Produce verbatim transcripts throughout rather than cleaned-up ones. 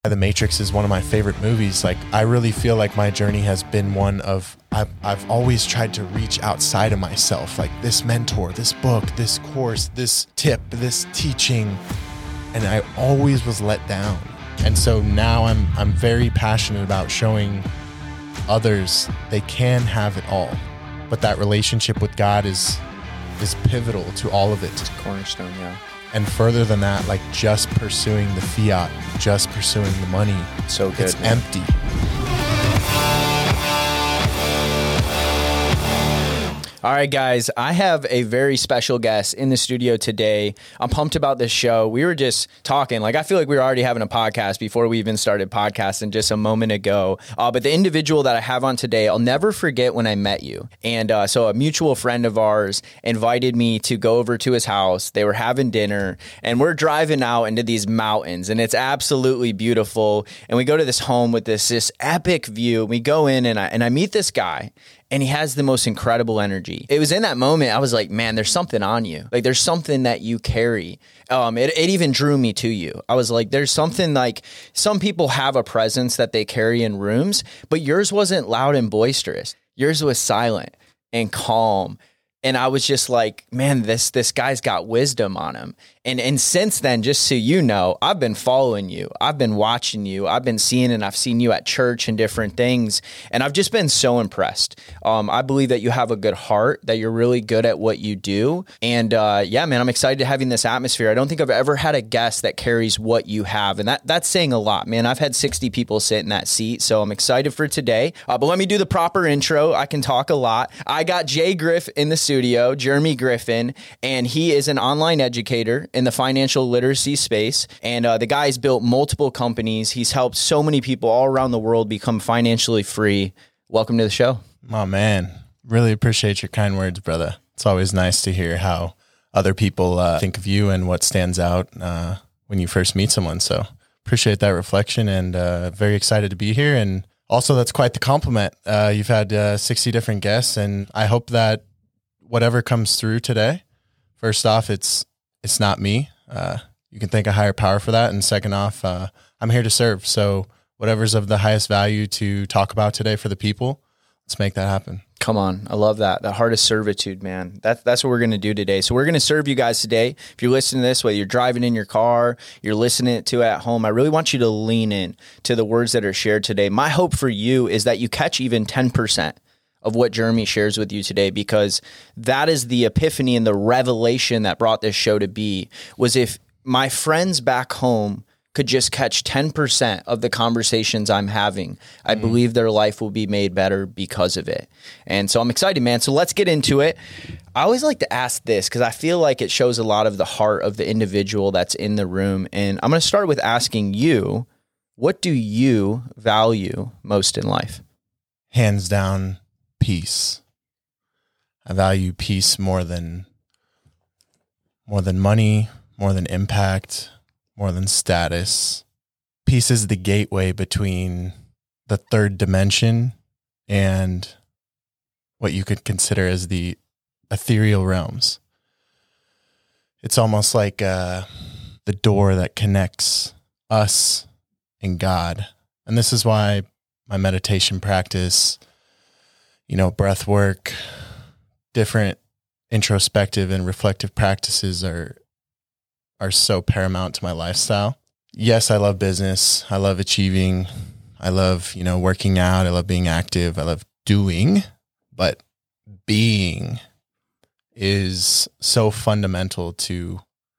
The Matrix is one of my favorite movies. Like, I really feel like my journey has been one of, I've, I've always tried to reach outside of myself. Like this mentor, this book, this course, this tip, this teaching. And I always was let down. And so now I'm, I'm very passionate about showing others they can have it all. But that relationship with God is, is pivotal to all of it. It's a cornerstone, yeah. And further than that, like just pursuing the fiat, just pursuing the money, so good, it's man. empty. All right, guys, I have a very special guest in the studio today. I'm pumped about this show. We were just talking, like I feel like we were already having a podcast before we even started podcasting just a moment ago. Uh, but the individual that I have on today, I'll never forget when I met you. And uh, so a mutual friend of ours invited me to go over to his house. They were having dinner and we're driving out into these mountains and it's absolutely beautiful. And we go to this home with this, this epic view. We go in and I, and I meet this guy. And he has the most incredible energy. It was in that moment, I was like, man, there's something on you. Like, there's something that you carry. Um, it, it even drew me to you. I was like, there's something like, some people have a presence that they carry in rooms, but yours wasn't loud and boisterous. Yours was silent and calm. And I was just like, man, this this guy's got wisdom on him. And and since then, just so you know, I've been following you. I've been watching you. I've been seeing and I've seen you at church and different things. And I've just been so impressed. Um, I believe that you have a good heart, that you're really good at what you do. And uh, yeah, man, I'm excited to having this atmosphere. I don't think I've ever had a guest that carries what you have. And that that's saying a lot, man. I've had sixty people sit in that seat. So I'm excited for today. Uh, but let me do the proper intro. I can talk a lot. I got Jay Griff in the studio, Jeremy Griffin, and he is an online educator in the financial literacy space. And uh, the guy's built multiple companies. He's helped so many people all around the world become financially free. Welcome to the show. Oh, man. Really appreciate your kind words, brother. It's always nice to hear how other people uh, think of you and what stands out uh, when you first meet someone. So appreciate that reflection and uh, very excited to be here. And also, that's quite the compliment. Uh, you've had uh, sixty different guests, and I hope that whatever comes through today, first off, it's it's not me. Uh, you can thank a higher power for that. And second off, uh, I'm here to serve. So whatever's of the highest value to talk about today for the people, let's make that happen. Come on. I love that. The heart of servitude, man. That, that's what we're going to do today. So we're going to serve you guys today. If you're listening to this, whether you're driving in your car, you're listening to it at home, I really want you to lean in to the words that are shared today. My hope for you is that you catch even ten percent of what Jeremy shares with you today, because that is the epiphany and the revelation that brought this show to be, was if my friends back home could just catch ten percent of the conversations I'm having, I mm. believe their life will be made better because of it. And so I'm excited, man. So let's get into it. I always like to ask this because I feel like it shows a lot of the heart of the individual that's in the room. And I'm going to start with asking you, what do you value most in life? Hands down, peace. I value peace more than more than money, more than impact, more than status. Peace is the gateway between the third dimension and what you could consider as the ethereal realms. It's almost like uh, the door that connects us and God. And this is why my meditation practice, you know, breath work, different introspective and reflective practices are are so paramount to my lifestyle. Yes, I love business. I love achieving. I love, you know, working out. I love being active. I love doing, but being is so fundamental to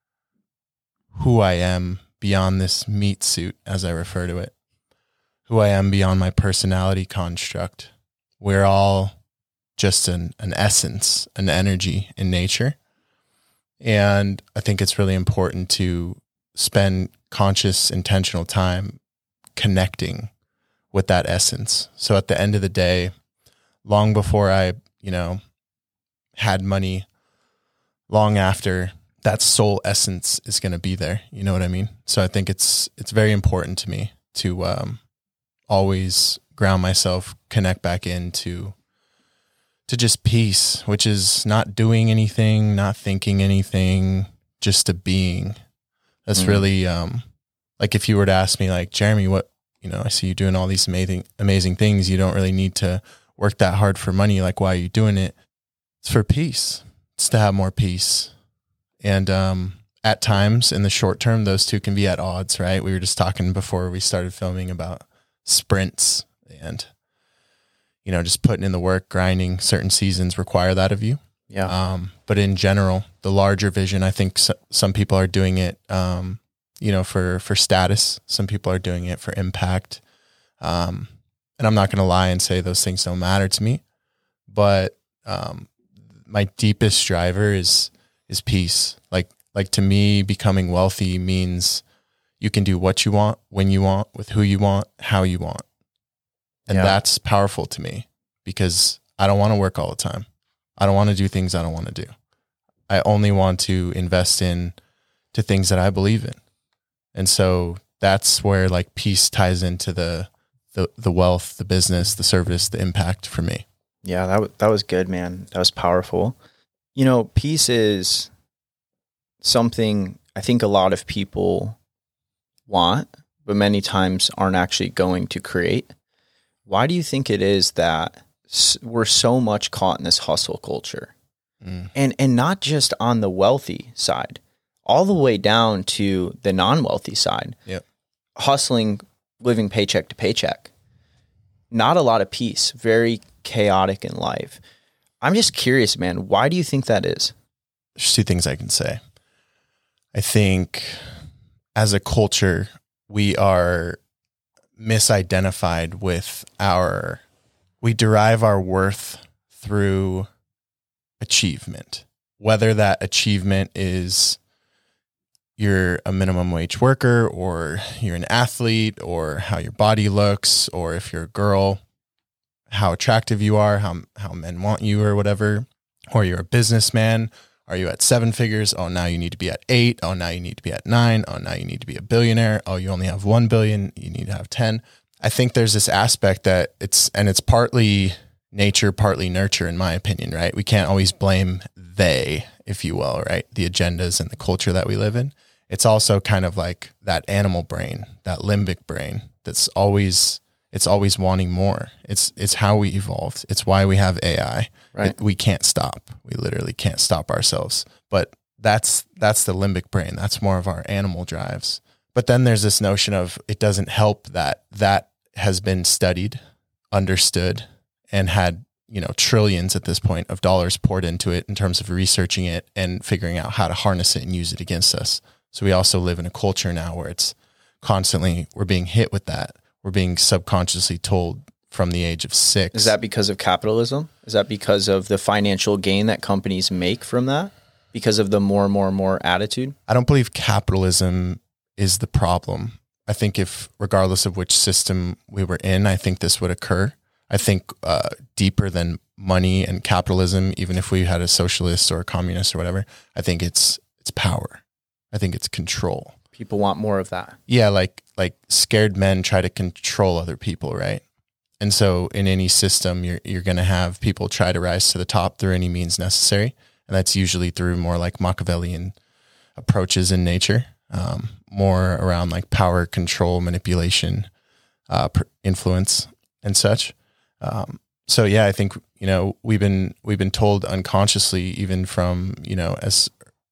who I am beyond this meat suit, as I refer to it, who I am beyond my personality construct. We're all just an, an essence, an energy in nature. And I think it's really important to spend conscious, intentional time connecting with that essence. So at the end of the day, long before I, you know, had money, long after, that soul essence is going to be there. You know what I mean? So I think it's it's very important to me to um, always ground myself, connect back into to just peace, which is not doing anything, not thinking anything, just a being. That's mm. really um, Like if you were to ask me like, Jeremy, what, you know, I see you doing all these amazing, amazing things. You don't really need to work that hard for money. Like, why are you doing it? It's for peace. It's to have more peace. And, um, at times in the short term, those two can be at odds, right? We were just talking before we started filming about sprints and, you know, just putting in the work, grinding. Certain seasons require that of you. Yeah. Um, but in general, the larger vision, I think so, some people are doing it, um, you know, for, for status. Some people are doing it for impact. Um, and I'm not going to lie and say those things don't matter to me, but, um, my deepest driver is, is peace. Like, like to me, becoming wealthy means you can do what you want, when you want, with who you want, how you want. And Yeah. that's powerful to me because I don't want to work all the time. I don't want to do things I don't want to do. I only want to invest in to things that I believe in. And so that's where like peace ties into the, the, the wealth, the business, the service, the impact for me. Yeah, that, w- that was good, man. That was powerful. You know, peace is something I think a lot of people want, but many times aren't actually going to create. Why do you think it is that s- we're so much caught in this hustle culture? Mm. And and not just on the wealthy side, all the way down to the non-wealthy side. Yep. Hustling, living paycheck to paycheck. Not a lot of peace, very chaotic in life. I'm just curious, man, why do you think that is? There's two things I can say. I think as a culture, we are misidentified with our, we derive our worth through achievement, whether that achievement is you're a minimum wage worker or you're an athlete or how your body looks, or if you're a girl, how attractive you are, how, how men want you or whatever, or you're a businessman. Are you at seven figures? Oh, now you need to be at eight. Oh, now you need to be at nine. Oh, now you need to be a billionaire. Oh, you only have one billion. You need to have ten. I think there's this aspect that it's, and it's partly nature, partly nurture, in my opinion, right? We can't always blame they, if you will, right? The agendas and the culture that we live in. It's also kind of like that animal brain, that limbic brain that's always, it's always wanting more. It's, it's how we evolved. It's why we have A I. Right. It, we can't stop. We literally can't stop ourselves. But that's that's the limbic brain. That's more of our animal drives. But then there's this notion of it doesn't help that that has been studied, understood, and had, you know, trillions at this point of dollars poured into it in terms of researching it and figuring out how to harness it and use it against us. So we also live in a culture now where it's constantly, we're being hit with that. We're being subconsciously told from the age of six. Is that because of capitalism? Is that because of the financial gain that companies make from that? Because of the more and more and more attitude? I don't believe capitalism is the problem. I think if, regardless of which system we were in, I think this would occur. I think uh, deeper than money and capitalism, even if we had a socialist or a communist or whatever, I think it's it's power. I think it's control. People want more of that. Yeah, like like scared men try to control other people, right? And so in any system, you're you're going to have people try to rise to the top through any means necessary. And that's usually through more like Machiavellian approaches in nature, um, more around like power, control, manipulation, uh, per- influence, and such. Um, so yeah, I think, you know, we've been we've been told unconsciously, even from, you know, as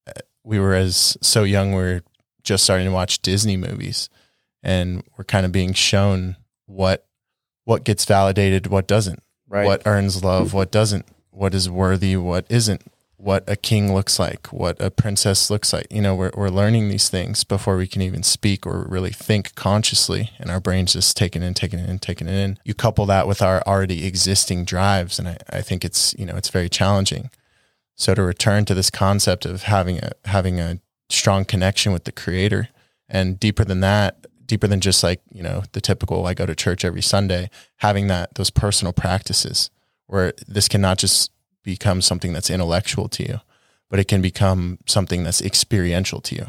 we were as so young, we we're just starting to watch Disney movies, and we're kind of being shown what what gets validated, what doesn't, Right. what earns love, what doesn't, what is worthy, what isn't, what a king looks like, what a princess looks like. You know, we're we're learning these things before we can even speak or really think consciously, and our brains just taking it in, taking it in, taking it in. You couple that with our already existing drives, and I, I think it's, you know, it's very challenging. So to return to this concept of having a having a strong connection with the Creator, and deeper than that, deeper than just like, you know, the typical, I go to church every Sunday, having that, those personal practices where this can not just become something that's intellectual to you, but it can become something that's experiential to you.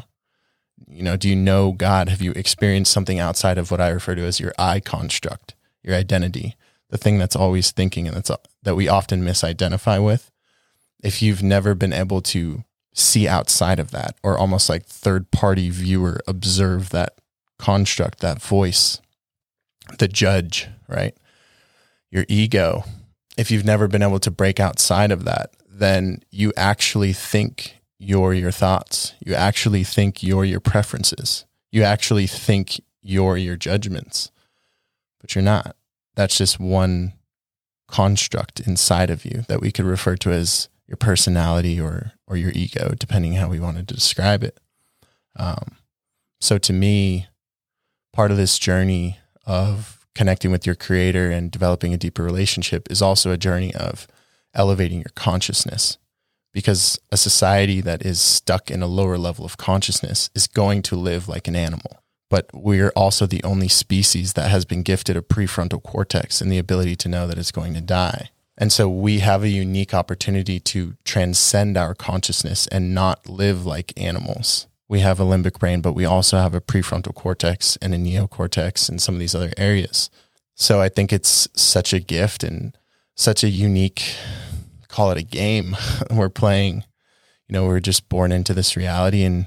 You know, do you know God? Have you experienced something outside of what I refer to as your I construct, your identity, the thing that's always thinking and that's that we often misidentify with? If you've never been able to see outside of that, or almost like third party viewer observe that construct, that voice, the judge, right? Your ego. If you've never been able to break outside of that, then you actually think you're your thoughts. You actually think you're your preferences. You actually think you're your judgments, but you're not. That's just one construct inside of you that we could refer to as your personality or or your ego, depending how we wanted to describe it. Um, so to me, part of this journey of connecting with your creator and developing a deeper relationship is also a journey of elevating your consciousness, because a society that is stuck in a lower level of consciousness is going to live like an animal. But we're also the only species that has been gifted a prefrontal cortex and the ability to know that it's going to die. And so we have a unique opportunity to transcend our consciousness and not live like animals. We have a limbic brain, but we also have a prefrontal cortex and a neocortex and some of these other areas. So I think it's such a gift and such a unique, call it a game we're playing. You know, we're just born into this reality and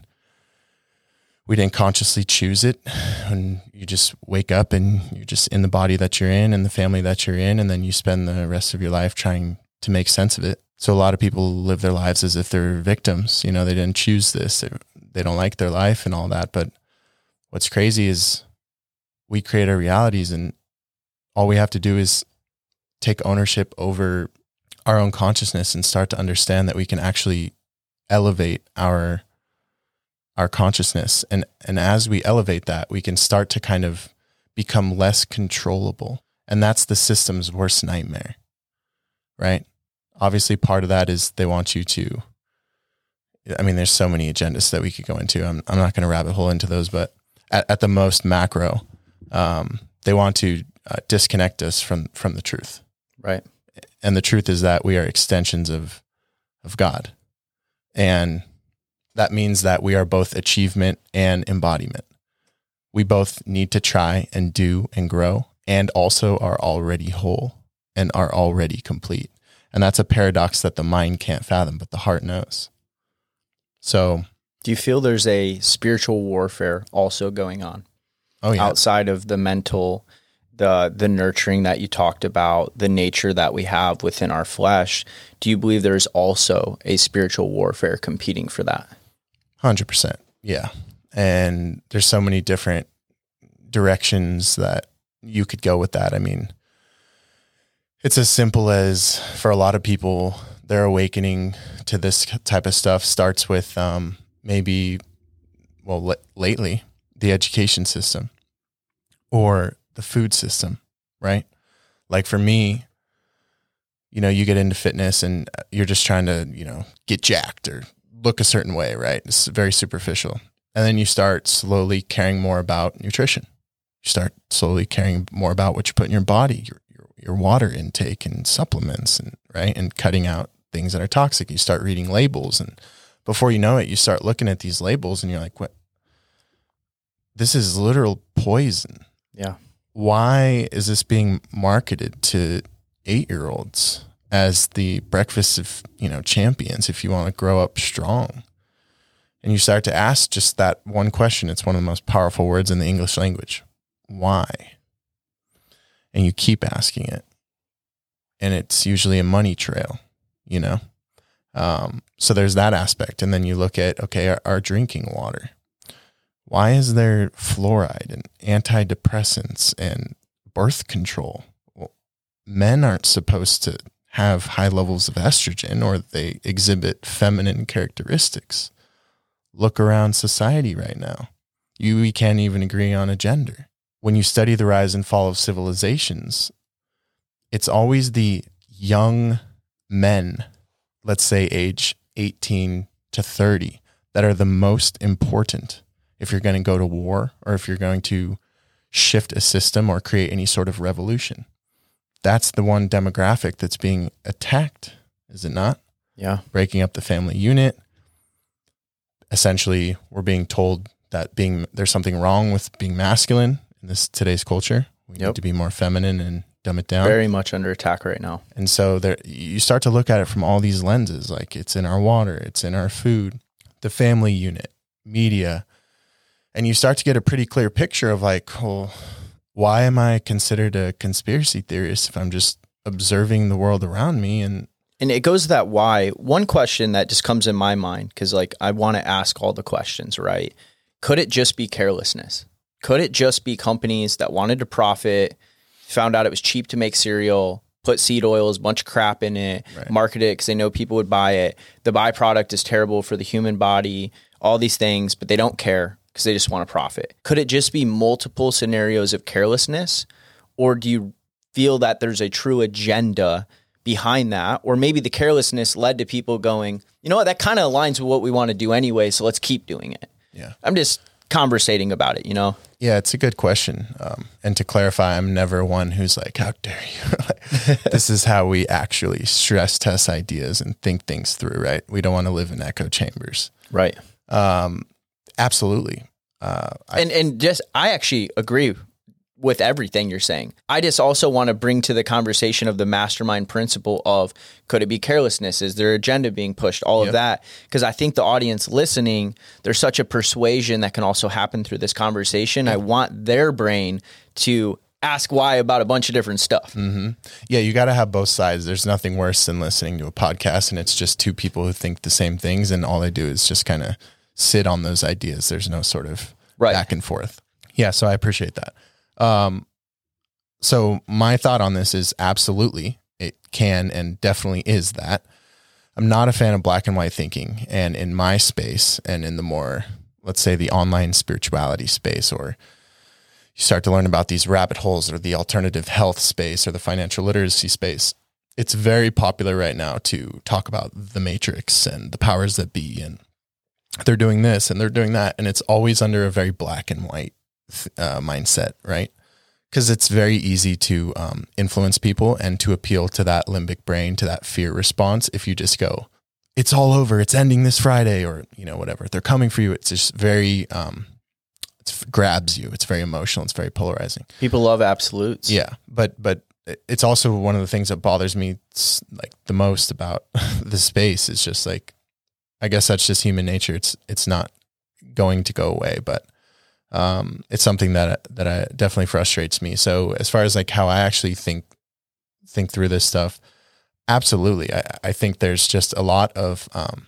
we didn't consciously choose it. And you just wake up and you're just in the body that you're in and the family that you're in, and then you spend the rest of your life trying to make sense of it. So a lot of people live their lives as if they're victims. You know, they didn't choose this. They, they don't like their life and all that. But what's crazy is we create our realities, and all we have to do is take ownership over our own consciousness and start to understand that we can actually elevate our our consciousness. And, and as we elevate that, we can start to kind of become less controllable. And that's the system's worst nightmare, right? Obviously, part of that is they want you to, I mean, there's so many agendas that we could go into. I'm, I'm not going to rabbit hole into those, but at, at the most macro, um, they want to uh, disconnect us from, from the truth. Right. And the truth is that we are extensions of, of God. And that means that we are both achievement and embodiment. We both need to try and do and grow, and also are already whole and are already complete. And that's a paradox that the mind can't fathom, but the heart knows. So, do you feel there's a spiritual warfare also going on? Oh yeah. Outside of the mental, the the nurturing that you talked about, the nature that we have within our flesh, do you believe there's also a spiritual warfare competing for that? one hundred percent. Yeah. And there's so many different directions that you could go with that. I mean, it's as simple as, for a lot of people, their awakening to this type of stuff starts with um, maybe, well, l- lately, the education system or the food system, right? Like for me, you know, you get into fitness and you're just trying to, you know, get jacked or look a certain way, right? It's very superficial. And then you start slowly caring more about nutrition. You start slowly caring more about what you put in your body, your your, your water intake and supplements, and right, and cutting out things that are toxic. You start reading labels, and before you know it, you start looking at these labels and you're like, what? This is literal poison. Yeah. Why is this being marketed to eight-year-olds as the breakfast of, you know, champions if you want to grow up strong? And you start to ask just that one question. It's one of the most powerful words in the English language. Why? And you keep asking it. And it's usually a money trail, you know? Um, so there's that aspect. And then you look at, okay, our, our drinking water. Why is there fluoride and antidepressants and birth control? Well, men aren't supposed to have high levels of estrogen, or they exhibit feminine characteristics. Look around society right now. You we can't even agree on a gender. When you study the rise and fall of civilizations, it's always the young men, let's say age eighteen to thirty, that are the most important if you're going to go to war or if you're going to shift a system or create any sort of revolution. That's the one demographic that's being attacked, is it not? Yeah. Breaking up the family unit. Essentially, we're being told that being there's something wrong with being masculine in this today's culture. We Yep. need to be more feminine and dumb it down. Very much under attack right now. And so there, you start to look at it from all these lenses, like it's in our water, it's in our food, the family unit, media. And you start to get a pretty clear picture of like, well, why am I considered a conspiracy theorist if I'm just observing the world around me? And And it goes to that why. One question that just comes in my mind, because like I want to ask all the questions, right? Could it just be carelessness? Could it just be companies that wanted to profit, found out it was cheap to make cereal, put seed oils, a bunch of crap in it, right. market it because they know people would buy it. The byproduct is terrible for the human body, all these things, but they don't care because they just want to profit. Could it just be multiple scenarios of carelessness? Or do you feel that there's a true agenda behind that? Or maybe the carelessness led to people going, you know what, that kind of aligns with what we want to do anyway, so let's keep doing it. Yeah. I'm just conversating about it, you know? Yeah, it's a good question. Um, and to clarify, I'm never one who's like, how dare you? This is how we actually stress test ideas and think things through, right? We don't want to live in echo chambers. Right. Um, absolutely. Uh, I, and and just, I actually agree with everything you're saying. I just also want to bring to the conversation of the mastermind principle of, could it be carelessness? Is there agenda being pushed? All Yep. of that. Because I think the audience listening, there's such a persuasion that can also happen through this conversation. Yep. I want their brain to ask why about a bunch of different stuff. Mm-hmm. Yeah, you got to have both sides. There's nothing worse than listening to a podcast and it's just two people who think the same things and all they do is just kind of sit on those ideas. There's no sort of right. back and forth. Yeah, so I appreciate that. Um, so my thought on this is absolutely it can and definitely is that. I'm not a fan of black and white thinking, and in my space and in the more, let's say, the online spirituality space, or you start to learn about these rabbit holes or the alternative health space or the financial literacy space, it's very popular right now to talk about the matrix and the powers that be, and they're doing this and they're doing that. And it's always under a very black and white uh, mindset, right? Because it's very easy to um, influence people and to appeal to that limbic brain, to that fear response. If you just go, it's all over, it's ending this Friday, or, you know, whatever, they're coming for you. It's just very, um, it grabs you. It's very emotional. It's very polarizing. People love absolutes. Yeah. But, but it's also one of the things that bothers me like the most about the space is just like, I guess that's just human nature. It's, it's not going to go away, but um, it's something that, that I, definitely frustrates me. So as far as like how I actually think, think through this stuff, absolutely. I, I think there's just a lot of, um,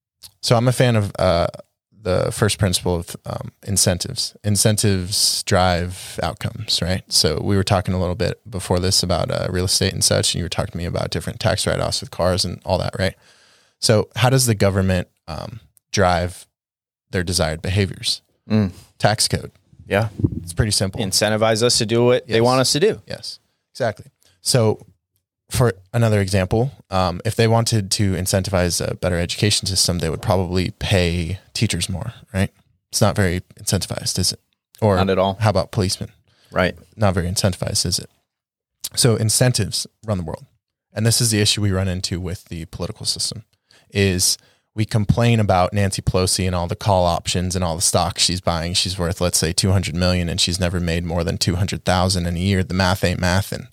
so I'm a fan of, uh, the first principle of, um, incentives. Incentives drive outcomes, right? So we were talking a little bit before this about, uh, real estate and such, and you were talking to me about different tax write-offs with cars and all that, right? So how does the government, um, drive their desired behaviors? Mm. Tax code. Yeah. It's pretty simple. Incentivize us to do what Yes. they want us to do. Yes, exactly. So for another example, um, if they wanted to incentivize a better education system, they would probably pay teachers more, right? It's not very incentivized, is it? Or Not at all. How about policemen? Right. Not very incentivized, is it? So incentives run the world. And this is the issue we run into with the political system, is we complain about Nancy Pelosi and all the call options and all the stocks she's buying. She's worth, let's say, two hundred million and she's never made more than two hundred thousand in a year. The math ain't mathin'.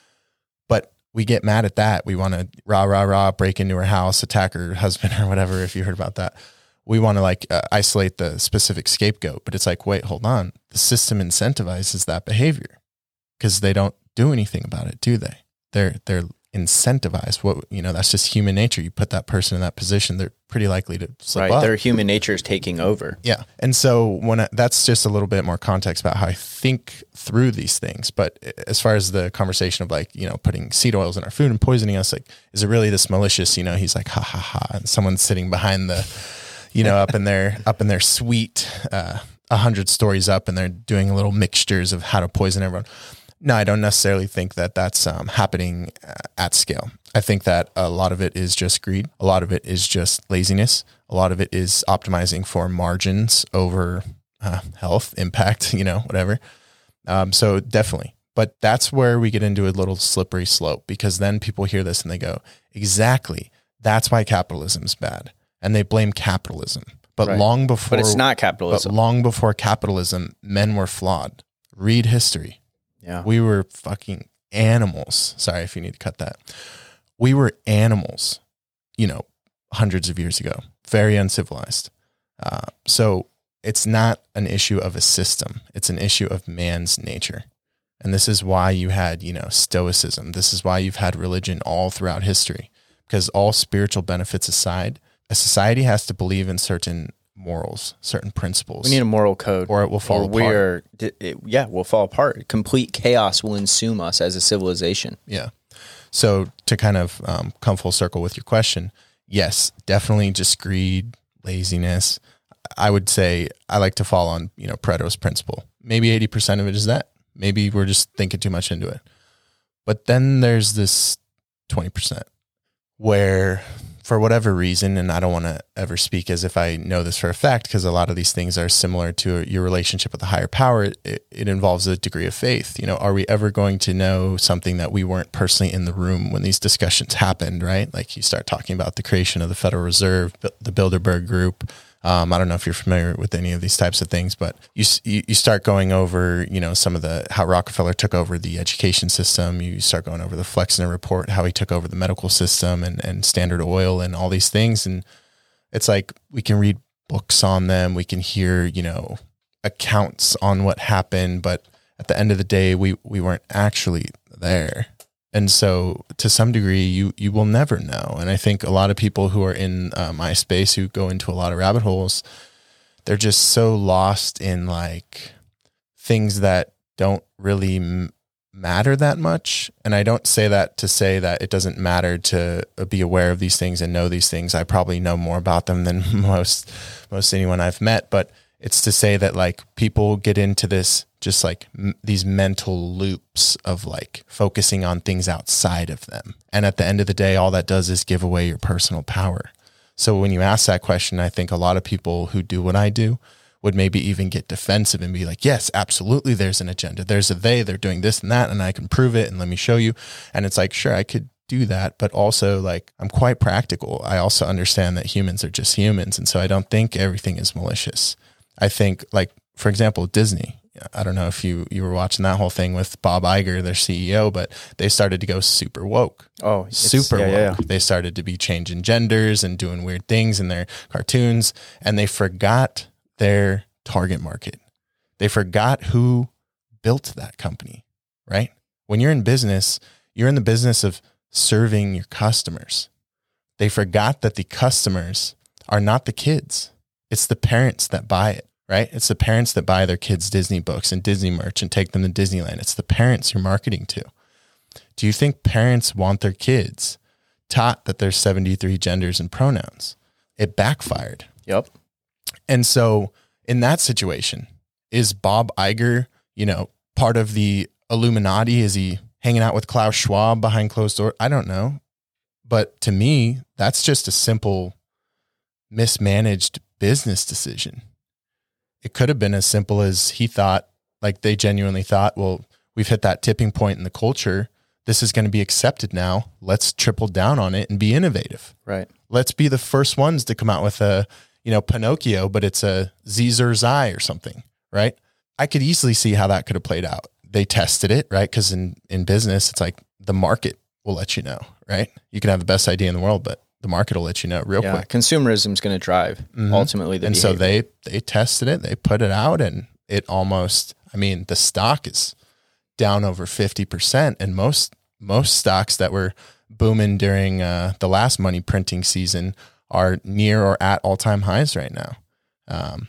But we get mad at that. We want to rah, rah, rah, break into her house, attack her husband or whatever, if you heard about that. We want to like uh, isolate the specific scapegoat, but it's like, wait, hold on. The system incentivizes that behavior because they don't do anything about it, do they? They're, they're incentivized. What, you know, that's just human nature. You put that person in that position, they're pretty likely to slip Right. up. Their human nature is taking over. Yeah. And so when I, that's just a little bit more context about how I think through these things. But as far as the conversation of like, you know, putting seed oils in our food and poisoning us, like, is it really this malicious? You know, he's like, ha ha ha. And someone's sitting behind the, you know, up in their, up in their suite, uh, a hundred stories up, and they're doing little mixtures of how to poison everyone. No, I don't necessarily think that that's um, happening uh, at scale. I think that a lot of it is just greed. A lot of it is just laziness. A lot of it is optimizing for margins over uh, health, impact, you know, whatever. Um, so definitely. But that's where we get into a little slippery slope, because then people hear this and they go, exactly, that's why capitalism's bad. And they blame capitalism. But Right. long before... But it's not But capitalism. long before capitalism, men were flawed. Read history. Yeah. We were fucking animals. Sorry if you need to cut that. We were animals, you know, hundreds of years ago, very uncivilized. Uh, so it's not an issue of a system. It's an issue of man's nature. And this is why you had, you know, stoicism. This is why you've had religion all throughout history, because all spiritual benefits aside, a society has to believe in certain morals, certain principles. We need a moral code, or it will fall or apart. We're, it, yeah, we'll fall apart. Complete chaos will ensue us as a civilization. Yeah. So to kind of um, come full circle with your question, yes, definitely just greed, laziness. I would say I like to fall on, you know, Pareto's principle. Maybe eighty percent of it is that. Maybe we're just thinking too much into it. But then there's this twenty percent where, for whatever reason, and I don't want to ever speak as if I know this for a fact, because a lot of these things are similar to your relationship with a higher power. It, it involves a degree of faith. You know, are we ever going to know something that we weren't personally in the room when these discussions happened, right? Like you start talking about the creation of the Federal Reserve, the Bilderberg Group. Um, I don't know if you're familiar with any of these types of things, but you, you you start going over, you know, some of the, how Rockefeller took over the education system. You start going over the Flexner Report, how he took over the medical system and, and Standard Oil and all these things. And it's like, we can read books on them. We can hear, you know, accounts on what happened, but at the end of the day, we, we weren't actually there. And so to some degree, you, you will never know. And I think a lot of people who are in uh, my space who go into a lot of rabbit holes, they're just so lost in like things that don't really m- matter that much. And I don't say that to say that it doesn't matter to be aware of these things and know these things. I probably know more about them than most, most anyone I've met, but it's to say that like people get into this just like m- these mental loops of like focusing on things outside of them. And at the end of the day, all that does is give away your personal power. So when you ask that question, I think a lot of people who do what I do would maybe even get defensive and be like, yes, absolutely, there's an agenda. There's a they, they're doing this and that, and I can prove it, and let me show you. And it's like, sure, I could do that, but also like I'm quite practical. I also understand that humans are just humans. And so I don't think everything is malicious. I think, like, for example, Disney. I don't know if you, you were watching that whole thing with Bob Iger, their C E O, but they started to go super woke. Oh, super yeah, woke. Yeah, yeah. They started to be changing genders and doing weird things in their cartoons, and they forgot their target market. They forgot who built that company, right? When you're in business, you're in the business of serving your customers. They forgot that the customers are not the kids. It's the parents that buy it. Right? It's the parents that buy their kids Disney books and Disney merch and take them to Disneyland. It's the parents you're marketing to. Do you think parents want their kids taught that there's seventy-three genders and pronouns? It backfired. Yep. And so in that situation, is Bob Iger, you know, part of the Illuminati? Is he hanging out with Klaus Schwab behind closed doors? I don't know. But to me, that's just a simple mismanaged business decision. It could have been as simple as he thought, like they genuinely thought, well, we've hit that tipping point in the culture. This is going to be accepted now. Let's triple down on it and be innovative. Right. Let's be the first ones to come out with a, you know, Pinocchio, but it's a Zzer Zai or something, right? I could easily see how that could have played out. They tested it, right? Because in, in business, it's like the market will let you know, right? You can have the best idea in the world, but the market will let you know real yeah, quick. Consumerism is going to drive mm-hmm. ultimately the And behavior. so they, they tested it, they put it out, and it almost, I mean, the stock is down over fifty percent, and most, most stocks that were booming during uh, the last money printing season are near or at all-time highs right now. Um,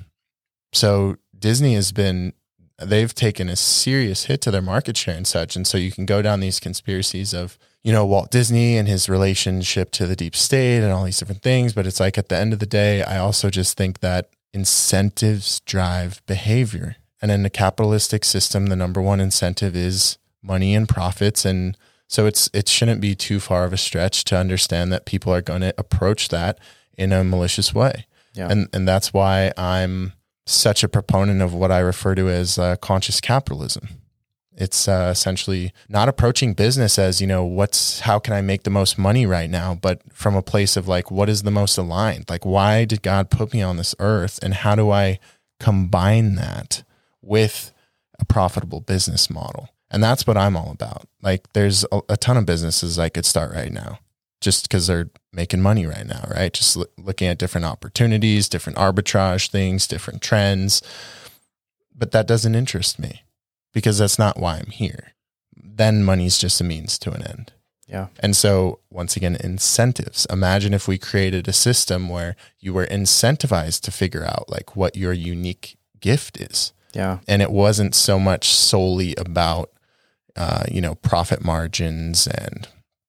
so Disney has been, they've taken a serious hit to their market share and such. And so you can go down these conspiracies of, you know, Walt Disney and his relationship to the deep state and all these different things. But it's like, at the end of the day, I also just think that incentives drive behavior. And in the capitalistic system, the number one incentive is money and profits. And so it's, it shouldn't be too far of a stretch to understand that people are going to approach that in a malicious way. Yeah. And, and that's why I'm such a proponent of what I refer to as uh, conscious capitalism. It's uh, essentially not approaching business as, you know, what's, how can I make the most money right now? But from a place of like, what is the most aligned? Like, why did God put me on this earth? And how do I combine that with a profitable business model? And that's what I'm all about. Like, there's a, a ton of businesses I could start right now. just because they're making money right now, right? Just lo- looking at different opportunities, different arbitrage things, different trends. But that doesn't interest me because that's not why I'm here. Then money's just a means to an end. Yeah. And so once again, incentives. Imagine if we created a system where you were incentivized to figure out like what your unique gift is. Yeah. And it wasn't so much solely about, uh, you know, profit margins and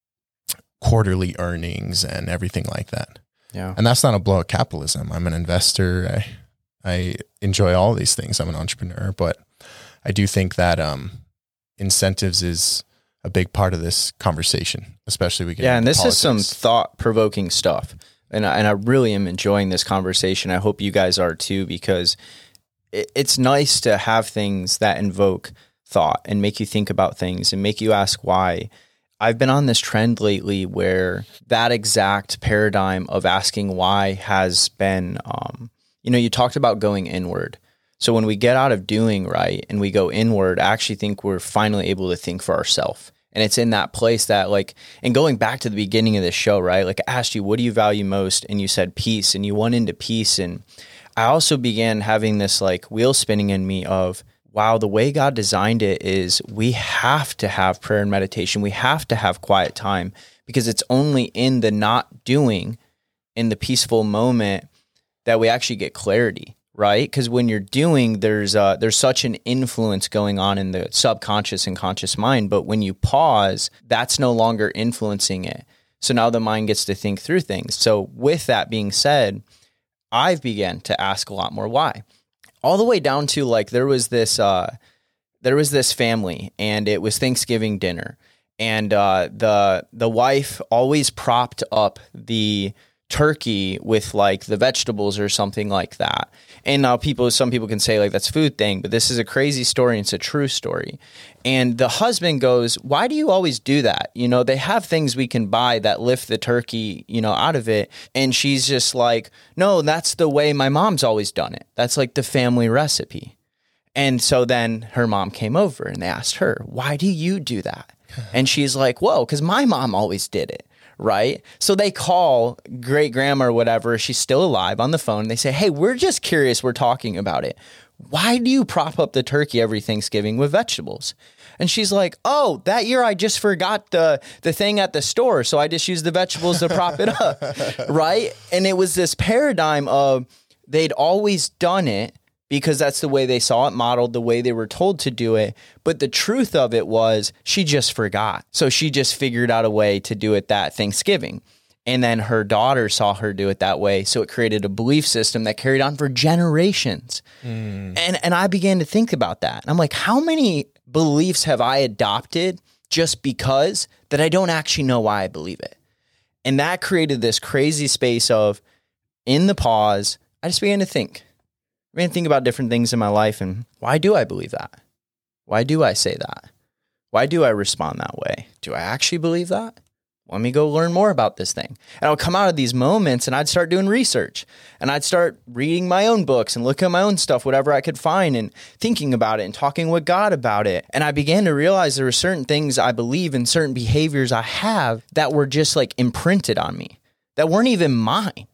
quarterly earnings and everything like that. Yeah. And that's not a blow at capitalism. I'm an investor. I, I enjoy all these things. I'm an entrepreneur, but I do think that, um, incentives is a big part of this conversation, especially we get yeah, and this politics. is some thought-provoking stuff, and I, and I really am enjoying this conversation. I hope you guys are too, because it, it's nice to have things that invoke thought and make you think about things and make you ask why. I've been on this trend lately where that exact paradigm of asking why has been, um, you know, you talked about going inward. So when we get out of doing right and we go inward, I actually think we're finally able to think for ourselves. And it's in that place that like, and going back to the beginning of this show, right? Like I asked you, what do you value most? And you said peace, and you went into peace. And I also began having this like wheel spinning in me of, wow, the way God designed it is we have to have prayer and meditation. We have to have quiet time, because it's only in the not doing, in the peaceful moment, that we actually get clarity. Right? Because when you're doing, there's uh, there's such an influence going on in the subconscious and conscious mind. But when you pause, that's no longer influencing it. So now the mind gets to think through things. So with that being said, I've begun to ask a lot more why. All the way down to like there was this uh, there was this family, and it was Thanksgiving dinner, and uh, the the wife always propped up the turkey with like the vegetables or something like that. And now people, some people can say like that's food thing, but this is a crazy story. And it's a true story. And the husband goes, why do you always do that? You know, they have things we can buy that lift the turkey, you know, out of it. And she's just like, no, that's the way my mom's always done it. That's like the family recipe. And so then her mom came over and they asked her, why do you do that? And she's like, whoa, because my mom always did it. Right? So they call great grandma or whatever, she's still alive, on the phone. And they say, hey, we're just curious. We're talking about it. Why do you prop up the turkey every Thanksgiving with vegetables? And she's like, oh, that year I just forgot the, the thing at the store. So I just used the vegetables to prop it up. Right? And it was this paradigm of they'd always done it because that's the way they saw it modeled, the way they were told to do it. But the truth of it was she just forgot. So she just figured out a way to do it that Thanksgiving. And then her daughter saw her do it that way. So it created a belief system that carried on for generations. Mm. And, and I began to think about that. And I'm like, how many beliefs have I adopted just because that I don't actually know why I believe it? And that created this crazy space of, in the pause, I just began to think. I mean, think about different things in my life, and why do I believe that? Why do I say that? Why do I respond that way? Do I actually believe that? Let me go learn more about this thing. And I'll come out of these moments and I'd start doing research, and I'd start reading my own books and looking at my own stuff, whatever I could find, and thinking about it and talking with God about it. And I began to realize there were certain things I believe and certain behaviors I have that were just like imprinted on me, that weren't even mine.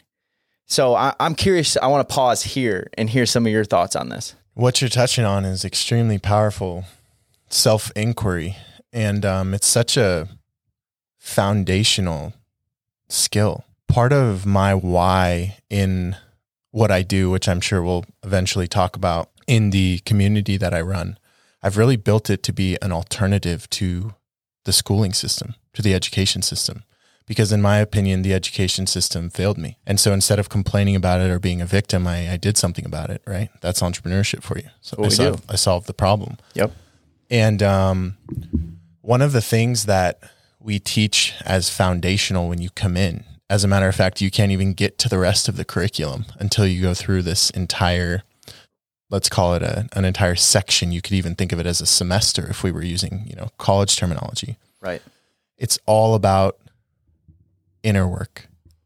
So I, I'm curious, I want to pause here and hear some of your thoughts on this. What you're touching on is extremely powerful self-inquiry. And um, it's such a foundational skill. Part of my why in what I do, which I'm sure we'll eventually talk about in the community that I run, I've really built it to be an alternative to the schooling system, to the education system. Because in my opinion, the education system failed me. And so instead of complaining about it or being a victim, I, I did something about it, right? That's entrepreneurship for you. So I solved, I solved the problem. Yep. And um, one of the things that we teach as foundational when you come in, as a matter of fact, you can't even get to the rest of the curriculum until you go through this entire, let's call it a, an entire section. You could even think of it as a semester if we were using, you know, college terminology. Right. It's all about inner work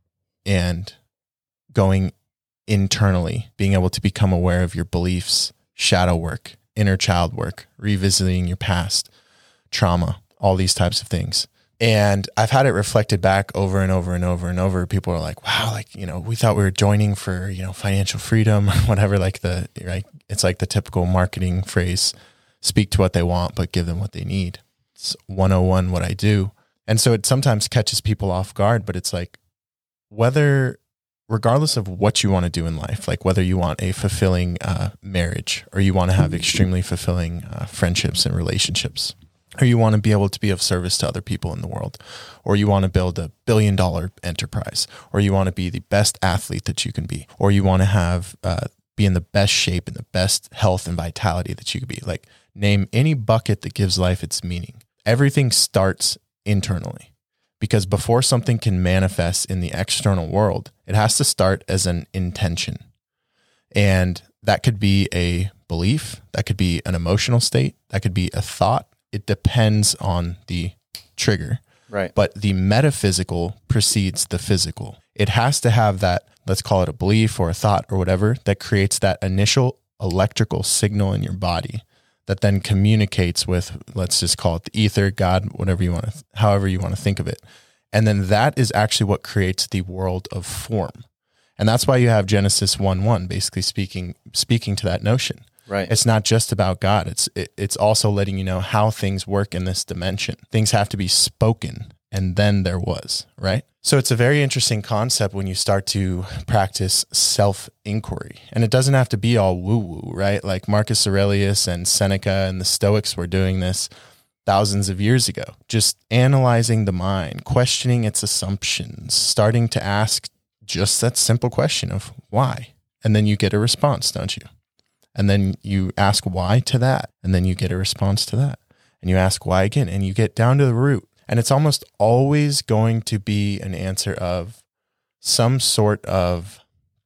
and going internally, being able to become aware of your beliefs, shadow work, inner child work, revisiting your past, trauma, all these types of things. And I've had it reflected back over and over and over and over. People are like, wow, like, you know, we thought we were joining for, you know, financial freedom or whatever, like the, right. It's like the typical marketing phrase, speak to what they want, but give them what they need. It's one oh one what I do. And so it sometimes catches people off guard, but it's like, whether, regardless of what you want to do in life, like whether you want a fulfilling uh, marriage or you want to have extremely fulfilling uh, friendships and relationships, or you want to be able to be of service to other people in the world, or you want to build a billion dollar enterprise, or you want to be the best athlete that you can be, or you want to have, uh, be in the best shape and the best health and vitality that you could be. Like, name any bucket that gives life its meaning. Everything starts internally, because before something can manifest in the external world, it has to start as an intention. And that could be a belief, that could be an emotional state, that could be a thought. It depends on the trigger. Right. But the metaphysical precedes the physical. It has to have that, let's call it a belief or a thought or whatever, that creates that initial electrical signal in your body that then communicates with, let's just call it the ether, God, whatever you want to, however you want to think of it. And then that is actually what creates the world of form. And that's why you have Genesis one one basically speaking, speaking to that notion. Right. It's not just about God. It's it, it's also letting you know how things work in this dimension. Things have to be spoken, and then there was, right? So it's a very interesting concept when you start to practice self-inquiry. And it doesn't have to be all woo-woo, right? Like Marcus Aurelius and Seneca and the Stoics were doing this thousands of years ago. Just analyzing the mind, questioning its assumptions, starting to ask just that simple question of why. And then you get a response, don't you? And then you ask why to that, and then you get a response to that. And you ask why again, and you get down to the root. And it's almost always going to be an answer of some sort of,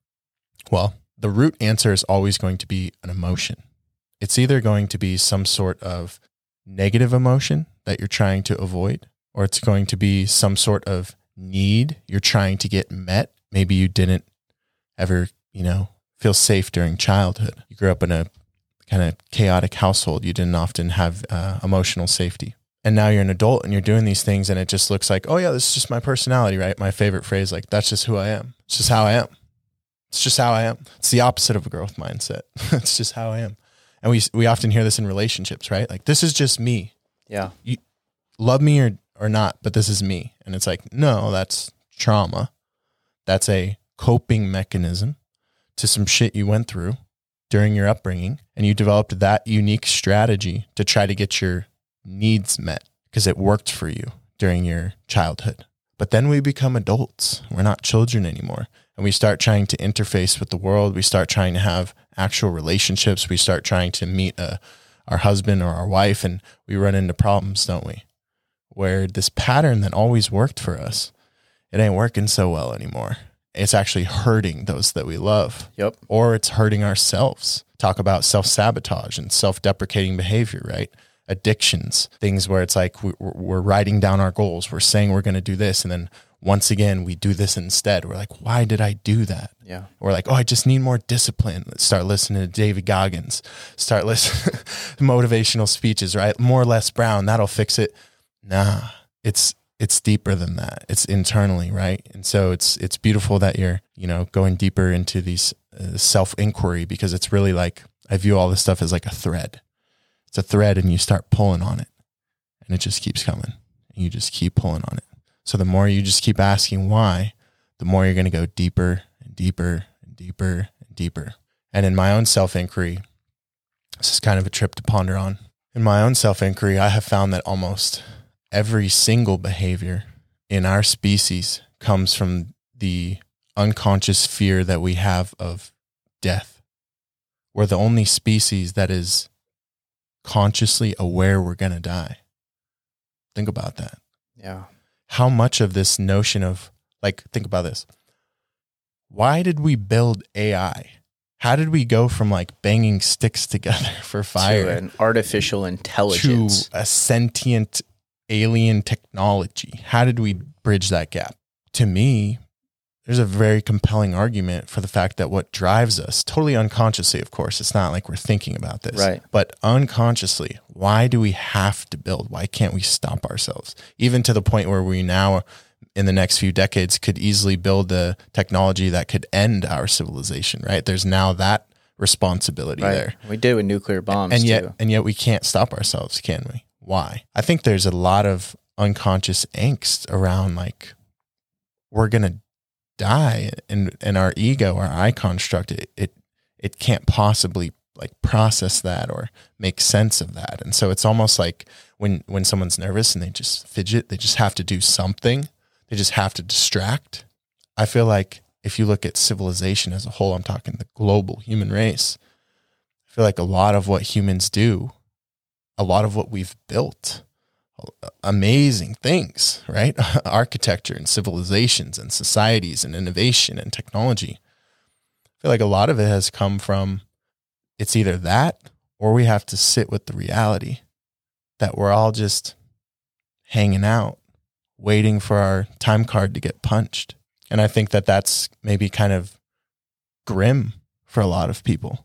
well, the root answer is always going to be an emotion. It's either going to be some sort of negative emotion that you're trying to avoid, or it's going to be some sort of need you're trying to get met. Maybe you didn't ever, you know, feel safe during childhood. You grew up in a kind of chaotic household. You didn't often have uh, emotional safety. And now you're an adult and you're doing these things and it just looks like, oh yeah, this is just my personality, right? My favorite phrase, like, that's just who I am. It's just how I am. It's just how I am. It's the opposite of a growth mindset. It's just how I am. And we we often hear this in relationships, right? Like, this is just me. Yeah. You love me or, or not, but this is me. And it's like, no, that's trauma. That's a coping mechanism to some shit you went through during your upbringing, and you developed that unique strategy to try to get your needs met because it worked for you during your childhood. But then we become adults. We're not children anymore. And we start trying to interface with the world. We start trying to have actual relationships. We start trying to meet a, our husband or our wife, and we run into problems, don't we? Where this pattern that always worked for us, it ain't working so well anymore. It's actually hurting those that we love. Yep. Or it's hurting ourselves. Talk about self-sabotage and self-deprecating behavior, right? Addictions, things where it's like we're writing down our goals. We're saying we're going to do this. And then once again, we do this instead. We're like, why did I do that? Yeah. We're like, oh, I just need more discipline. Let's start listening to David Goggins. Start listening to motivational speeches, right? More Les Brown. That'll fix it. Nah, it's it's deeper than that. It's internally, right? And so it's it's beautiful that you're, you know, going deeper into these uh, self-inquiry, because it's really like, I view all this stuff as like a thread. It's a thread and you start pulling on it and it just keeps coming and you just keep pulling on it. So the more you just keep asking why, the more you're going to go deeper and deeper and deeper and deeper. And in my own self-inquiry, this is kind of a trip to ponder on. In my own self-inquiry, I have found that almost every single behavior in our species comes from the unconscious fear that we have of death. We're the only species that is consciously aware we're going to die. Think about that. Yeah. How much of this notion of, like, think about this. Why did we build A I? How did we go from like banging sticks together for fire to an artificial intelligence to a sentient alien technology? How did we bridge that gap? To me, there's a very compelling argument for the fact that what drives us, totally unconsciously, of course, it's not like we're thinking about this, right? But unconsciously, why do we have to build? Why can't we stop ourselves? Even to the point where we now, in the next few decades, could easily build a technology that could end our civilization, right? There's now that responsibility right. there. We did with nuclear bombs, and yet, too. and yet we can't stop ourselves, can we? Why? I think there's a lot of unconscious angst around, like, we're gonna die, and and our ego, our I construct, it, it it can't possibly like process that or make sense of that. And so it's almost like when when someone's nervous and they just fidget, they just have to do something. They just have to distract. I feel like if you look at civilization as a whole, I'm talking the global human race, I feel like a lot of what humans do, a lot of what we've built, amazing things, right? Architecture and civilizations and societies and innovation and technology. I feel like a lot of it has come from, it's either that or we have to sit with the reality that we're all just hanging out, waiting for our time card to get punched. And I think that that's maybe kind of grim for a lot of people.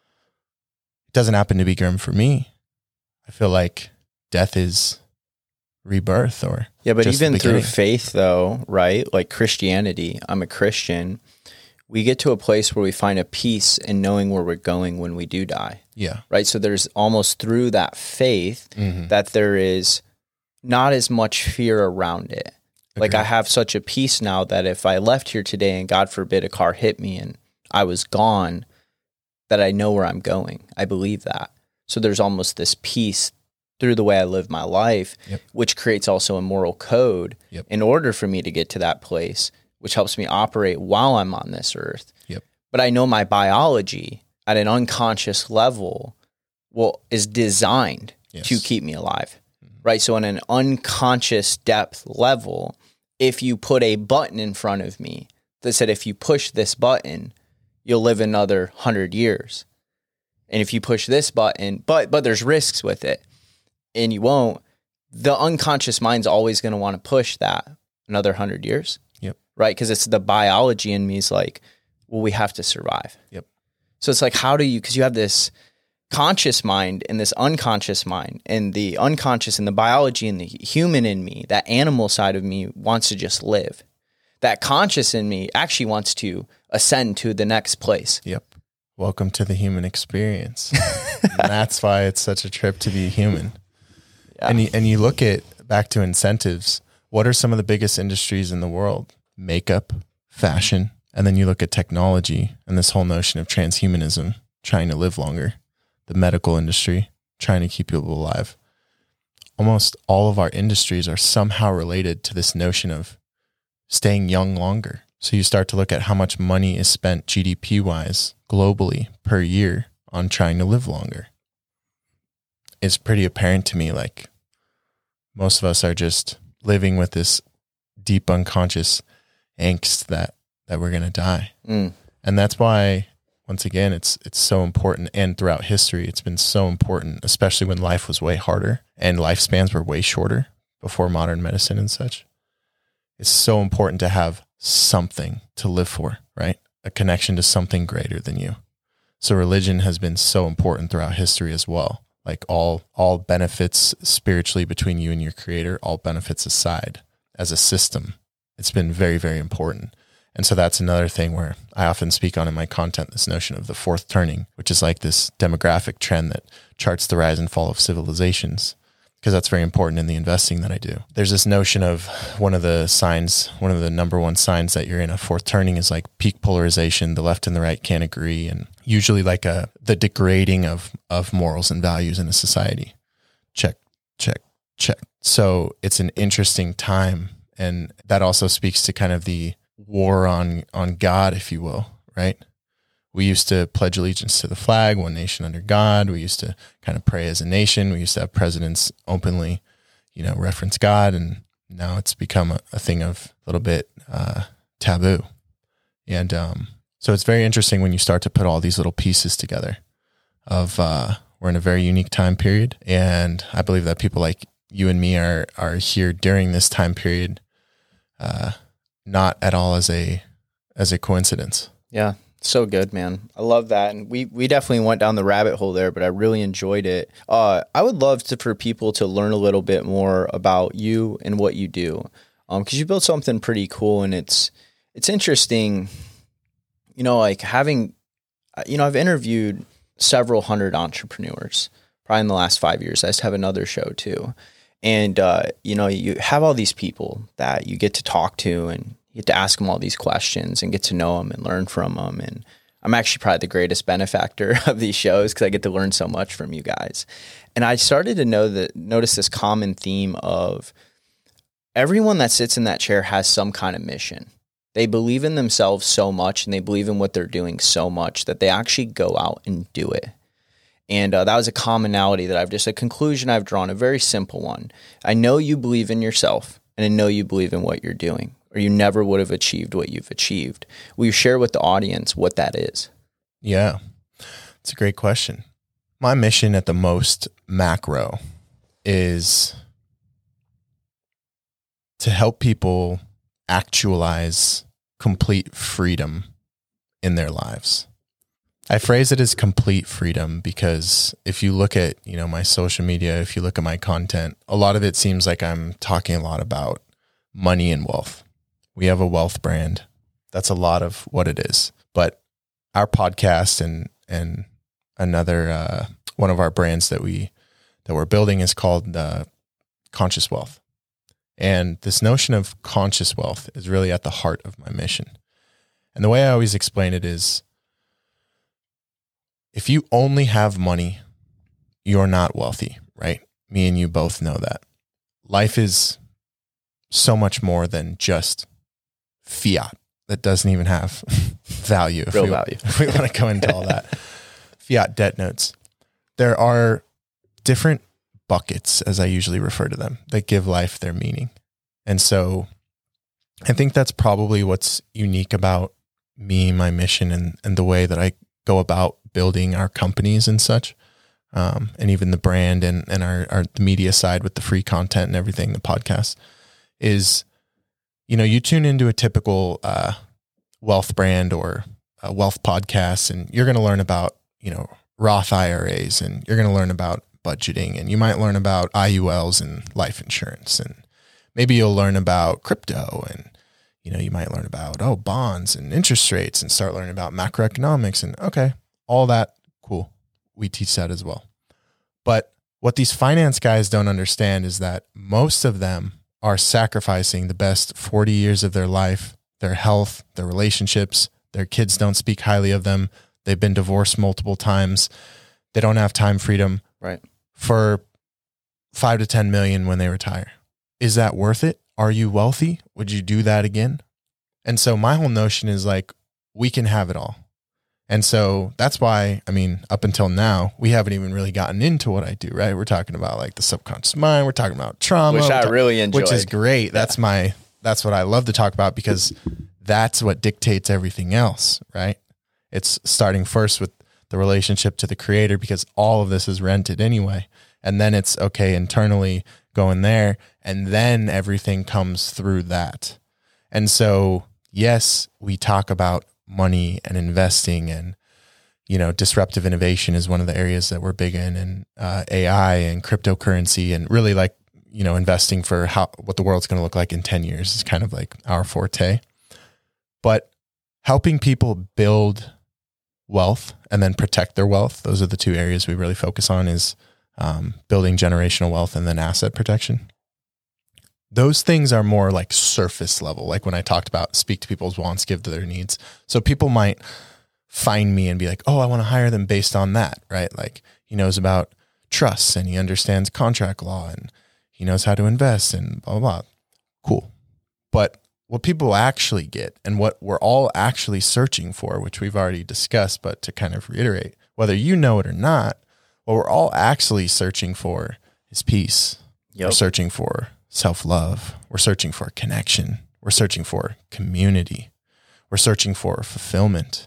It doesn't happen to be grim for me. I feel like death is rebirth, or yeah, but just even through faith, though, right? Like Christianity, I'm a Christian. We get to a place where we find a peace in knowing where we're going when we do die. Yeah. Right. So there's almost through that faith mm-hmm. that there is not as much fear around it. Like I have such a peace now that if I left here today and God forbid a car hit me and I was gone, that I know where I'm going. I believe that. So there's almost this peace through the way I live my life, yep. which creates also a moral code yep. in order for me to get to that place, which helps me operate while I'm on this earth. Yep. But I know my biology at an unconscious level will is designed yes. to keep me alive. Mm-hmm. Right? So on an unconscious depth level, if you put a button in front of me that said, if you push this button, you'll live another hundred years. And if you push this button, but but there's risks with it, and you won't, the unconscious mind's always going to want to push that another hundred years. Yep. Right? Because it's the biology in me is like, well, we have to survive. Yep. So it's like, how do you, because you have this conscious mind and this unconscious mind, and the unconscious and the biology and the human in me, that animal side of me wants to just live. That conscious in me actually wants to ascend to the next place. Yep. Welcome to the human experience. And that's why it's such a trip to be human. Yeah. And you, and you look at, back to incentives, what are some of the biggest industries in the world? Makeup, fashion, and then you look at technology and this whole notion of transhumanism, trying to live longer. The medical industry, trying to keep people alive. Almost all of our industries are somehow related to this notion of staying young longer. So you start to look at how much money is spent G D P-wise globally per year on trying to live longer. It's pretty apparent to me, like, most of us are just living with this deep unconscious angst that, that we're going to die. Mm. And that's why, once again, it's it's so important, and throughout history, it's been so important, especially when life was way harder and lifespans were way shorter before modern medicine and such. It's so important to have something to live for, right? A connection to something greater than you. So religion has been so important throughout history as well. Like all all benefits spiritually between you and your creator, all benefits aside, as a system, it's been very, very important. And so that's another thing where I often speak on in my content, this notion of the fourth turning, which is like this demographic trend that charts the rise and fall of civilizations, because that's very important in the investing that I do. There's this notion of one of the signs, one of the number one signs that you're in a fourth turning is like peak polarization. The left and the right can't agree, and usually like a the degrading of of morals and values in a society. Check, check, check. So it's an interesting time, and that also speaks to kind of the war on on God, if you will, right? We used to pledge allegiance to the flag, one nation under God. We used to kind of pray as a nation. We used to have presidents openly, you know, reference God, and now it's become a, a thing of a little bit uh, taboo. And um, so it's very interesting when you start to put all these little pieces together of uh, we're in a very unique time period, and I believe that people like you and me are are here during this time period, uh, not at all as a as a coincidence. Yeah. So good, man. I love that. And we, we definitely went down the rabbit hole there, but I really enjoyed it. Uh, I would love to, for people to learn a little bit more about you and what you do. Um, cause you built something pretty cool, and it's, it's interesting, you know, like having, you know, I've interviewed several hundred entrepreneurs probably in the last five years. I just have another show too. And, uh, you know, you have all these people that you get to talk to, and you get to ask them all these questions and get to know them and learn from them. And I'm actually probably the greatest benefactor of these shows because I get to learn so much from you guys. And I started to know that notice this common theme of everyone that sits in that chair has some kind of mission. They believe in themselves so much, and they believe in what they're doing so much that they actually go out and do it. And uh, that was a commonality that I've just, a conclusion I've drawn, a very simple one. I know you believe in yourself, and I know you believe in what you're doing, or you never would have achieved what you've achieved. Will you share with the audience what that is? Yeah, it's a great question. My mission at the most macro is to help people actualize complete freedom in their lives. I phrase it as complete freedom because if you look at, you know, my social media, if you look at my content, a lot of it seems like I'm talking a lot about money and wealth. We have a wealth brand. That's a lot of what it is. But our podcast and and another uh, one of our brands that we that we're building is called uh, Conscious Wealth. And this notion of conscious wealth is really at the heart of my mission. And the way I always explain it is, if you only have money, you're not wealthy, right? Me and you both know that. Life is so much more than just fiat that doesn't even have value. If Real we, value. If we want to go into all that. Fiat debt notes. There are different buckets, as I usually refer to them, that give life their meaning. And so I think that's probably what's unique about me, my mission, and, and the way that I go about building our companies and such, um, and even the brand and, and our, our the media side with the free content and everything, the podcast, is, you know, you tune into a typical uh, wealth brand or a wealth podcast, and you're going to learn about, you know, Roth I R As, and you're going to learn about budgeting, and you might learn about I U Ls and life insurance, and maybe you'll learn about crypto, and you know, you might learn about, oh, bonds and interest rates, and start learning about macroeconomics, and okay, all that, cool. We teach that as well. But what these finance guys don't understand is that most of them are sacrificing the best forty years of their life, their health, their relationships. Their kids don't speak highly of them. They've been divorced multiple times. They don't have time freedom. Right. For five to ten million when they retire. Is that worth it? Are you wealthy? Would you do that again? And so my whole notion is like, we can have it all. And so that's why, I mean, up until now, we haven't even really gotten into what I do, right? We're talking about like the subconscious mind. We're talking about trauma. Which I talk- really enjoyed. Which is great. That's my, that's what I love to talk about because that's what dictates everything else, right? It's starting first with the relationship to the creator because all of this is rented anyway. And then it's okay internally going there. And then everything comes through that. And so, yes, we talk about money and investing, and, you know, disruptive innovation is one of the areas that we're big in, and uh, A I and cryptocurrency, and really like, you know, investing for how, what the world's going to look like in ten years is kind of like our forte. But helping people build wealth and then protect their wealth, those are the two areas we really focus on, is um, building generational wealth and then asset protection. Those things are more like surface level. Like when I talked about speak to people's wants, give to their needs. So people might find me and be like, oh, I want to hire them based on that, right? Like he knows about trusts and he understands contract law and he knows how to invest and blah, blah, blah. Cool. But what people actually get and what we're all actually searching for, which we've already discussed, but to kind of reiterate, whether you know it or not, what we're all actually searching for is peace. Yep. We're searching for self-love. We're searching for connection. We're searching for community. We're searching for fulfillment.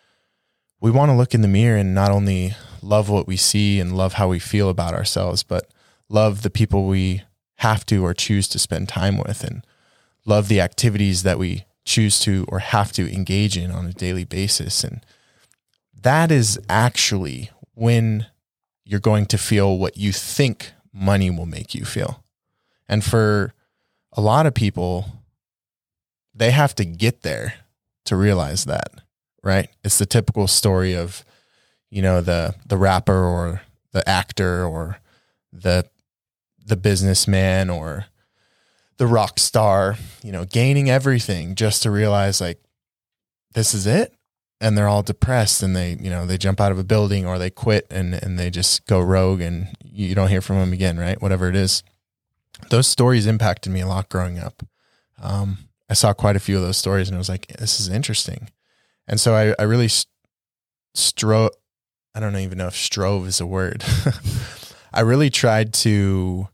We want to look in the mirror and not only love what we see and love how we feel about ourselves, but love the people we have to or choose to spend time with, and love the activities that we choose to or have to engage in on a daily basis. And that is actually when you're going to feel what you think money will make you feel. And for a lot of people, they have to get there to realize that, right? It's the typical story of, you know, the the rapper or the actor or the the businessman or the rock star, you know, gaining everything just to realize like, this is it. And they're all depressed and they, you know, they jump out of a building or they quit and, and they just go rogue and you don't hear from them again, right? Whatever it is. Those stories impacted me a lot growing up. Um, I saw quite a few of those stories and I was like, this is interesting. And so I, I really st- strove, I don't even know if strove is a word. I really tried to,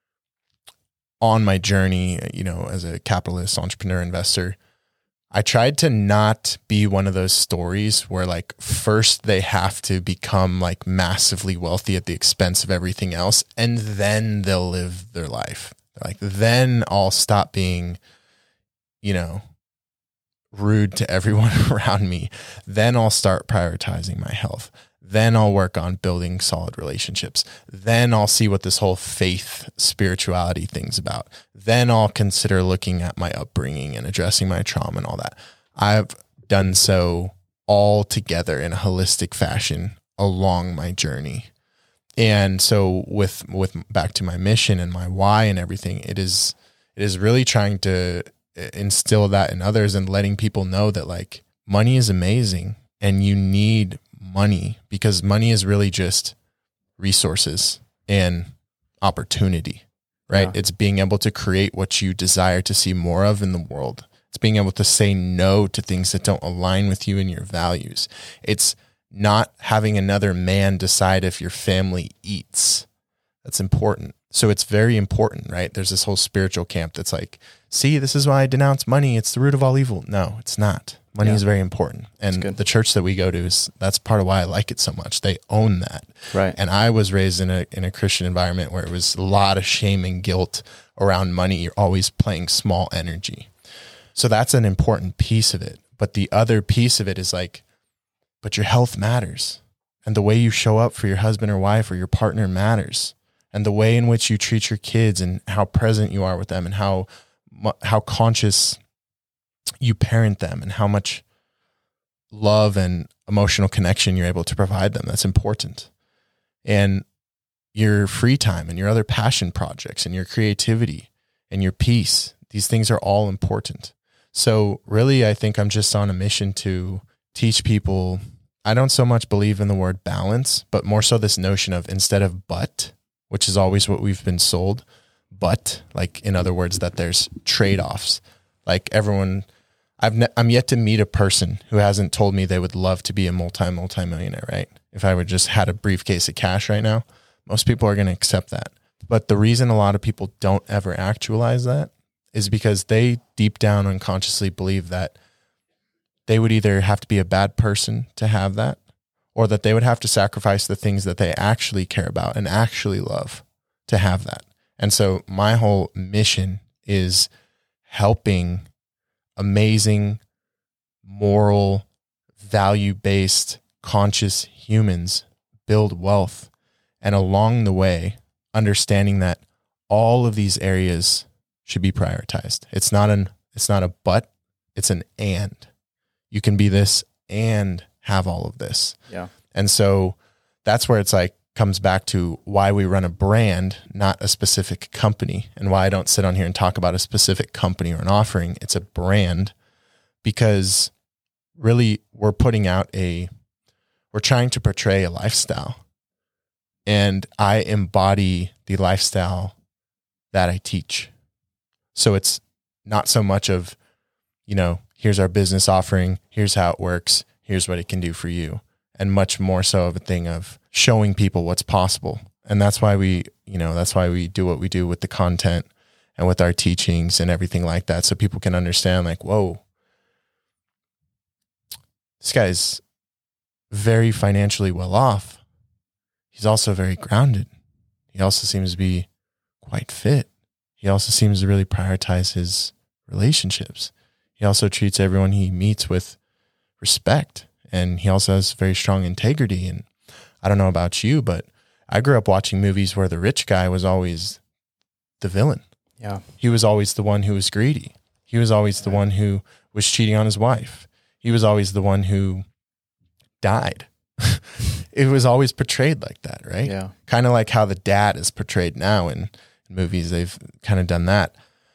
on my journey, you know, as a capitalist, entrepreneur, investor, I tried to not be one of those stories where like first they have to become like massively wealthy at the expense of everything else. And then they'll live their life. Like then I'll stop being, you know, rude to everyone around me. Then I'll start prioritizing my health. Then I'll work on building solid relationships. Then I'll see what this whole faith spirituality thing's about. Then I'll consider looking at my upbringing and addressing my trauma and all that. I've done so all together in a holistic fashion along my journey. And so with, with back to my mission and my why and everything, it is, it is really trying to instill that in others and letting people know that like money is amazing and you need money because money is really just resources and opportunity, right? Yeah. It's being able to create what you desire to see more of in the world. It's being able to say no to things that don't align with you and your values. It's not having another man decide if your family eats. That's important. So it's very important, right? There's this whole spiritual camp that's like, see, this is why I denounce money. It's the root of all evil. No, it's not. Money yeah. is very important. And the church that we go to is, that's part of why I like it so much. They own that. Right. And I was raised in a, in a Christian environment where it was a lot of shame and guilt around money. You're always playing small energy. So that's an important piece of it. But the other piece of it is like, but your health matters. And the way you show up for your husband or wife or your partner matters. And the way in which you treat your kids and how present you are with them and how, how conscious you parent them and how much love and emotional connection you're able to provide them. That's important. And your free time and your other passion projects and your creativity and your peace, these things are all important. So really, I think I'm just on a mission to teach people. I don't so much believe in the word balance, but more so this notion of instead of but, which is always what we've been sold, but like, in other words, that there's trade-offs. Like everyone, I've ne- I'm yet to meet a person who hasn't told me they would love to be a multi, multi-millionaire, right? If I would just had a briefcase of cash right now, most people are going to accept that. But the reason a lot of people don't ever actualize that is because they deep down unconsciously believe that they would either have to be a bad person to have that, or that they would have to sacrifice the things that they actually care about and actually love to have that. And so my whole mission is helping amazing, moral, value-based, conscious humans build wealth. And along the way, understanding that all of these areas should be prioritized. It's not an, it's not a but, it's an and. You can be this and have all of this. Yeah. And so that's where it's like, comes back to why we run a brand, not a specific company, and why I don't sit on here and talk about a specific company or an offering. It's a brand because really we're putting out a, we're trying to portray a lifestyle, and I embody the lifestyle that I teach. So it's not so much of, you know, here's our business offering, here's how it works, here's what it can do for you, and much more so of a thing of showing people what's possible. And that's why we, you know, that's why we do what we do with the content and with our teachings and everything like that. So people can understand like, whoa, this guy's very financially well off. He's also very grounded. He also seems to be quite fit. He also seems to really prioritize his relationships. He also treats everyone he meets with respect. And he also has very strong integrity. And I don't know about you, but I grew up watching movies where the rich guy was always the villain. Yeah. He was always the one who was greedy. He was always the one who was cheating on his wife. He was always the one who died. It was always portrayed like that, right? Yeah. Kind of like how the dad is portrayed now in, in movies. They've kind of done that.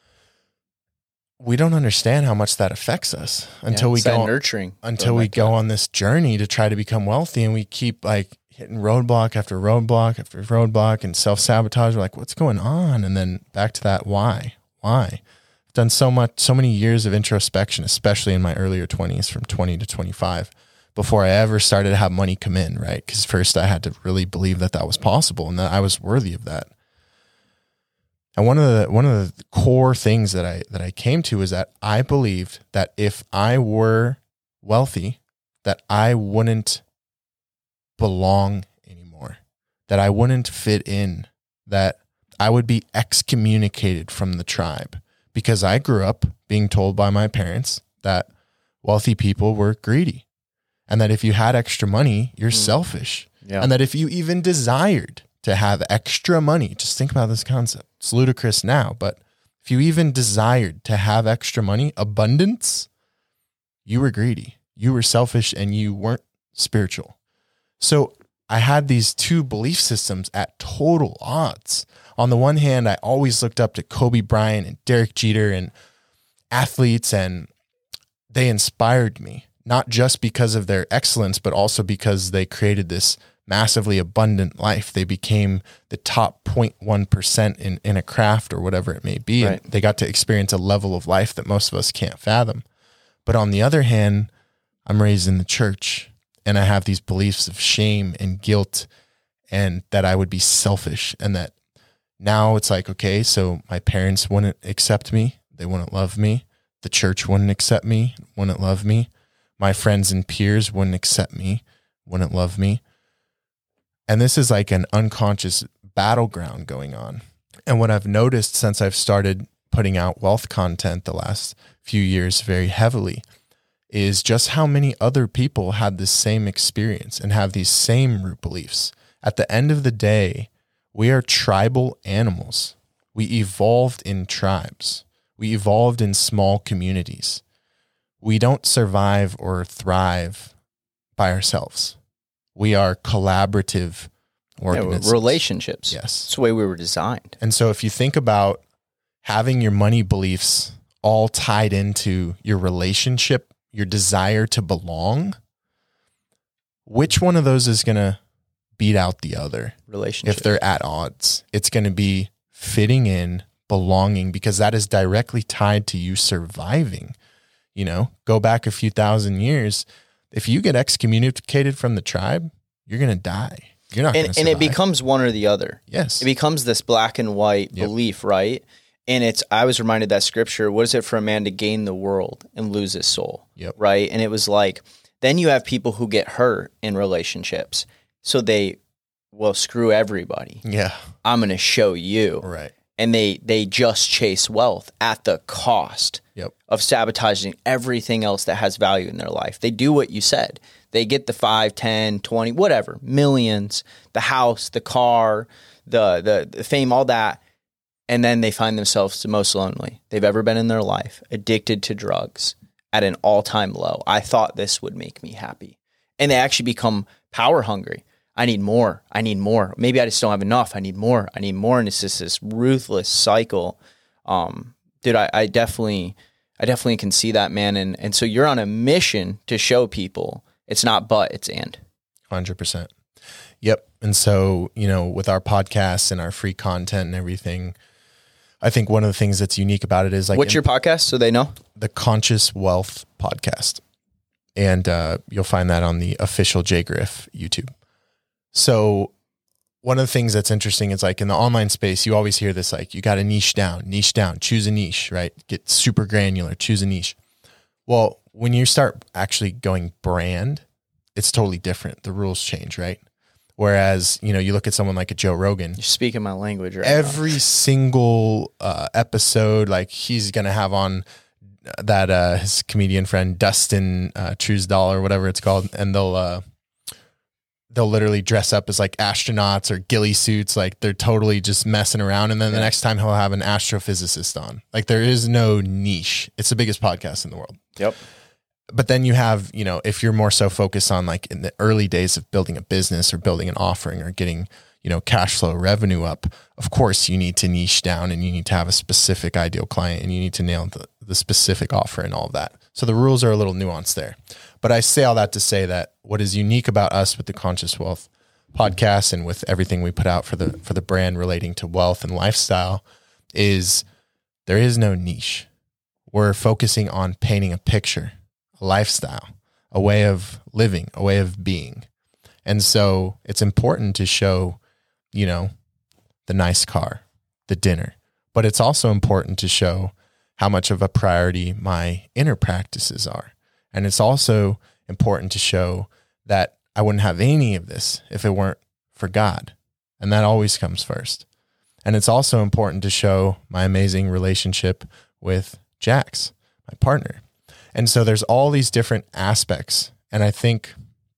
We don't understand how much that affects us until yeah, we it's go that on, nurturing. until we go on this journey to try to become wealthy, and we keep like hitting roadblock after roadblock after roadblock and self-sabotage. We're like, what's going on? And then back to that why? Why? I've done so much, so many years of introspection, especially in my earlier twenties, from twenty to twenty-five, before I ever started to have money come in, right? Because first I had to really believe that that was possible and that I was worthy of that. And one of the one of the core things that I that I came to is that I believed that if I were wealthy, that I wouldn't belong anymore, that I wouldn't fit in, that I would be excommunicated from the tribe, because I grew up being told by my parents that wealthy people were greedy, and that if you had extra money, you're mm. selfish, yeah. and that if you even desired to have extra money, just think about this concept. It's ludicrous now, but if you even desired to have extra money, abundance, you were greedy, you were selfish, and you weren't spiritual. So I had these two belief systems at total odds. On the one hand, I always looked up to Kobe Bryant and Derek Jeter and athletes, and they inspired me, not just because of their excellence, but also because they created this massively abundant life. They became the top zero point one percent in, in a craft or whatever it may be. Right. And they got to experience a level of life that most of us can't fathom. But on the other hand, I'm raised in the church, and I have these beliefs of shame and guilt, and that I would be selfish, and that now it's like, okay, so my parents wouldn't accept me. They wouldn't love me. The church wouldn't accept me, wouldn't love me. My friends and peers wouldn't accept me, wouldn't love me. And this is like an unconscious battleground going on. And what I've noticed since I've started putting out wealth content the last few years very heavily is just how many other people had this same experience and have these same root beliefs. At the end of the day, we are tribal animals. We evolved in tribes. We evolved in small communities. We don't survive or thrive by ourselves. We are collaborative organisms. Yeah, relationships. Yes. It's the way we were designed. And so if you think about having your money beliefs all tied into your relationship, your desire to belong, which one of those is going to beat out the other? Relationship. If they're at odds, it's going to be fitting in, belonging, because that is directly tied to you surviving. You know, go back a few thousand years. If you get excommunicated from the tribe, you're going to die. You're not going to survive. And it becomes one or the other. Yes. It becomes this black and white Yep. belief, right? And it's, I was reminded that scripture, what is it for a man to gain the world and lose his soul? Yep. Right? And it was like, then you have people who get hurt in relationships. So they, well, screw everybody. Yeah. I'm going to show you. Right. And they, they just chase wealth at the cost Yep. of sabotaging everything else that has value in their life. They do what you said. They get the five, ten, twenty, whatever, millions, the house, the car, the, the, the fame, all that. And then they find themselves the most lonely they've ever been in their life, addicted to drugs at an all-time low. I thought this would make me happy. And they actually become power hungry. I need more. I need more. Maybe I just don't have enough. I need more. I need more. And it's just this ruthless cycle. Um, dude, I, I definitely, I definitely can see that, man. And, and so you're on a mission to show people it's not but, it's and. one hundred percent. Yep. And so, you know, with our podcasts and our free content and everything, I think one of the things that's unique about it is like, what's your podcast so they know? The Conscious Wealth Podcast. And uh, you'll find that on the official J Griff YouTube. So one of the things that's interesting is like in the online space, you always hear this, like you got to niche down, niche down, choose a niche, right? Get super granular, choose a niche. Well, when you start actually going brand, it's totally different. The rules change, right? Whereas, you know, you look at someone like a Joe Rogan. You're speaking my language right Every now. single uh, episode, like he's going to have on that uh, his comedian friend Dustin uh, Truesdell or whatever it's called, and they'll uh, they'll literally dress up as like astronauts or ghillie suits, like they're totally just messing around. And then yeah. the next time he'll have an astrophysicist on. Like there is no niche. It's the biggest podcast in the world. Yep. But then you have, you know, if you're more so focused on like in the early days of building a business or building an offering or getting, you know, cash flow revenue up, of course you need to niche down and you need to have a specific ideal client and you need to nail the, the specific offer and all of that. So the rules are a little nuanced there. But I say all that to say that what is unique about us with the Conscious Wealth podcast and with everything we put out for the for the brand relating to wealth and lifestyle is there is no niche. We're focusing on painting a picture, a lifestyle, a way of living, a way of being. And so it's important to show, you know, the nice car, the dinner, but it's also important to show how much of a priority my inner practices are. And it's also important to show that I wouldn't have any of this if it weren't for God. And that always comes first. And it's also important to show my amazing relationship with Jax, my partner. And so there's all these different aspects. And I think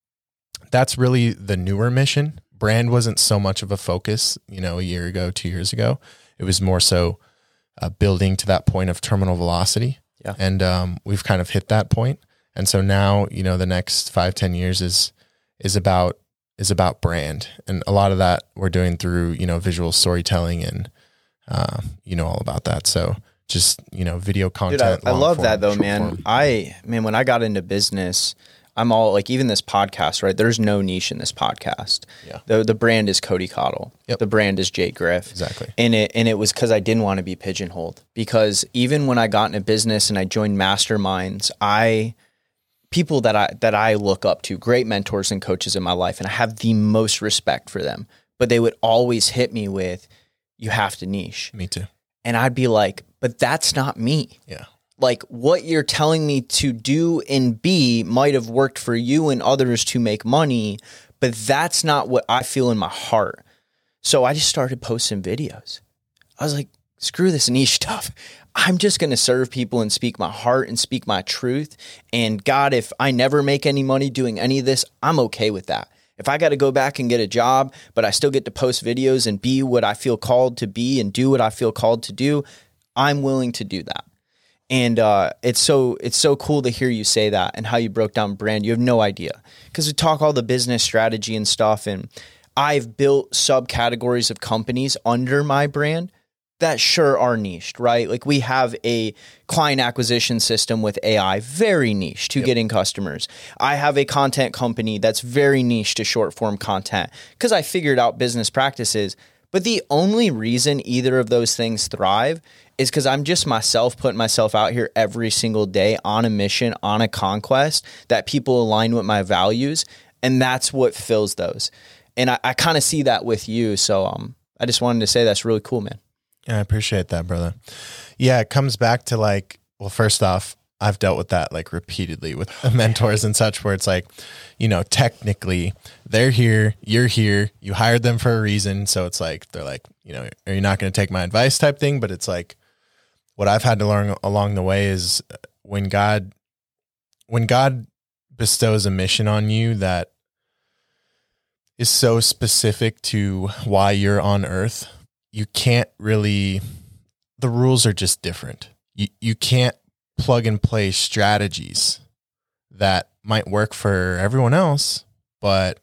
that's really the newer mission. Brand wasn't so much of a focus, you know, a year ago, two years ago. It was more so uh, building to that point of terminal velocity. Yeah. And um, we've kind of hit that point. And so now, you know, the next five, ten years is, is about, is about brand. And a lot of that we're doing through, you know, visual storytelling and, uh, you know, all about that. So just, you know, video content. Dude, I, I love form, that though, man. Form. I, man, when I got into business, I'm all like, even this podcast, right? There's no niche in this podcast. Yeah. The the brand is Cody Cottle. Yep. The brand is Jake Griff. Exactly. And it and it was because I didn't want to be pigeonholed. Because even when I got into business and I joined masterminds, I people that I that I look up to, great mentors and coaches in my life, and I have the most respect for them. But they would always hit me with, "You have to niche." Me too. And I'd be like, "But that's not me." Yeah. Like what you're telling me to do and be might have worked for you and others to make money, but that's not what I feel in my heart. So I just started posting videos. I was like, screw this niche stuff. I'm just going to serve people and speak my heart and speak my truth. And God, if I never make any money doing any of this, I'm okay with that. If I got to go back and get a job, but I still get to post videos and be what I feel called to be and do what I feel called to do, I'm willing to do that. And uh, it's so it's so cool to hear you say that and how you broke down brand. You have no idea because we talk all the business strategy and stuff. And I've built subcategories of companies under my brand that sure are niched, right? Like we have a client acquisition system with A I, very niche to yep. getting customers. I have a content company that's very niche to short form content because I figured out business practices. But the only reason either of those things thrive is because I'm just myself putting myself out here every single day on a mission, on a conquest that people align with my values. And that's what fills those. And I, I kind of see that with you. So um, I just wanted to say that's really cool, man. Yeah, I appreciate that, brother. Yeah, it comes back to like, well, first off, I've dealt with that like repeatedly with mentors and such where it's like, you know, technically they're here, you're here, you hired them for a reason. So it's like, they're like, you know, are you not going to take my advice type thing? But it's like, what I've had to learn along the way is when God, when God bestows a mission on you that is so specific to why you're on earth, you can't really, the rules are just different. You you can't plug and play strategies that might work for everyone else. But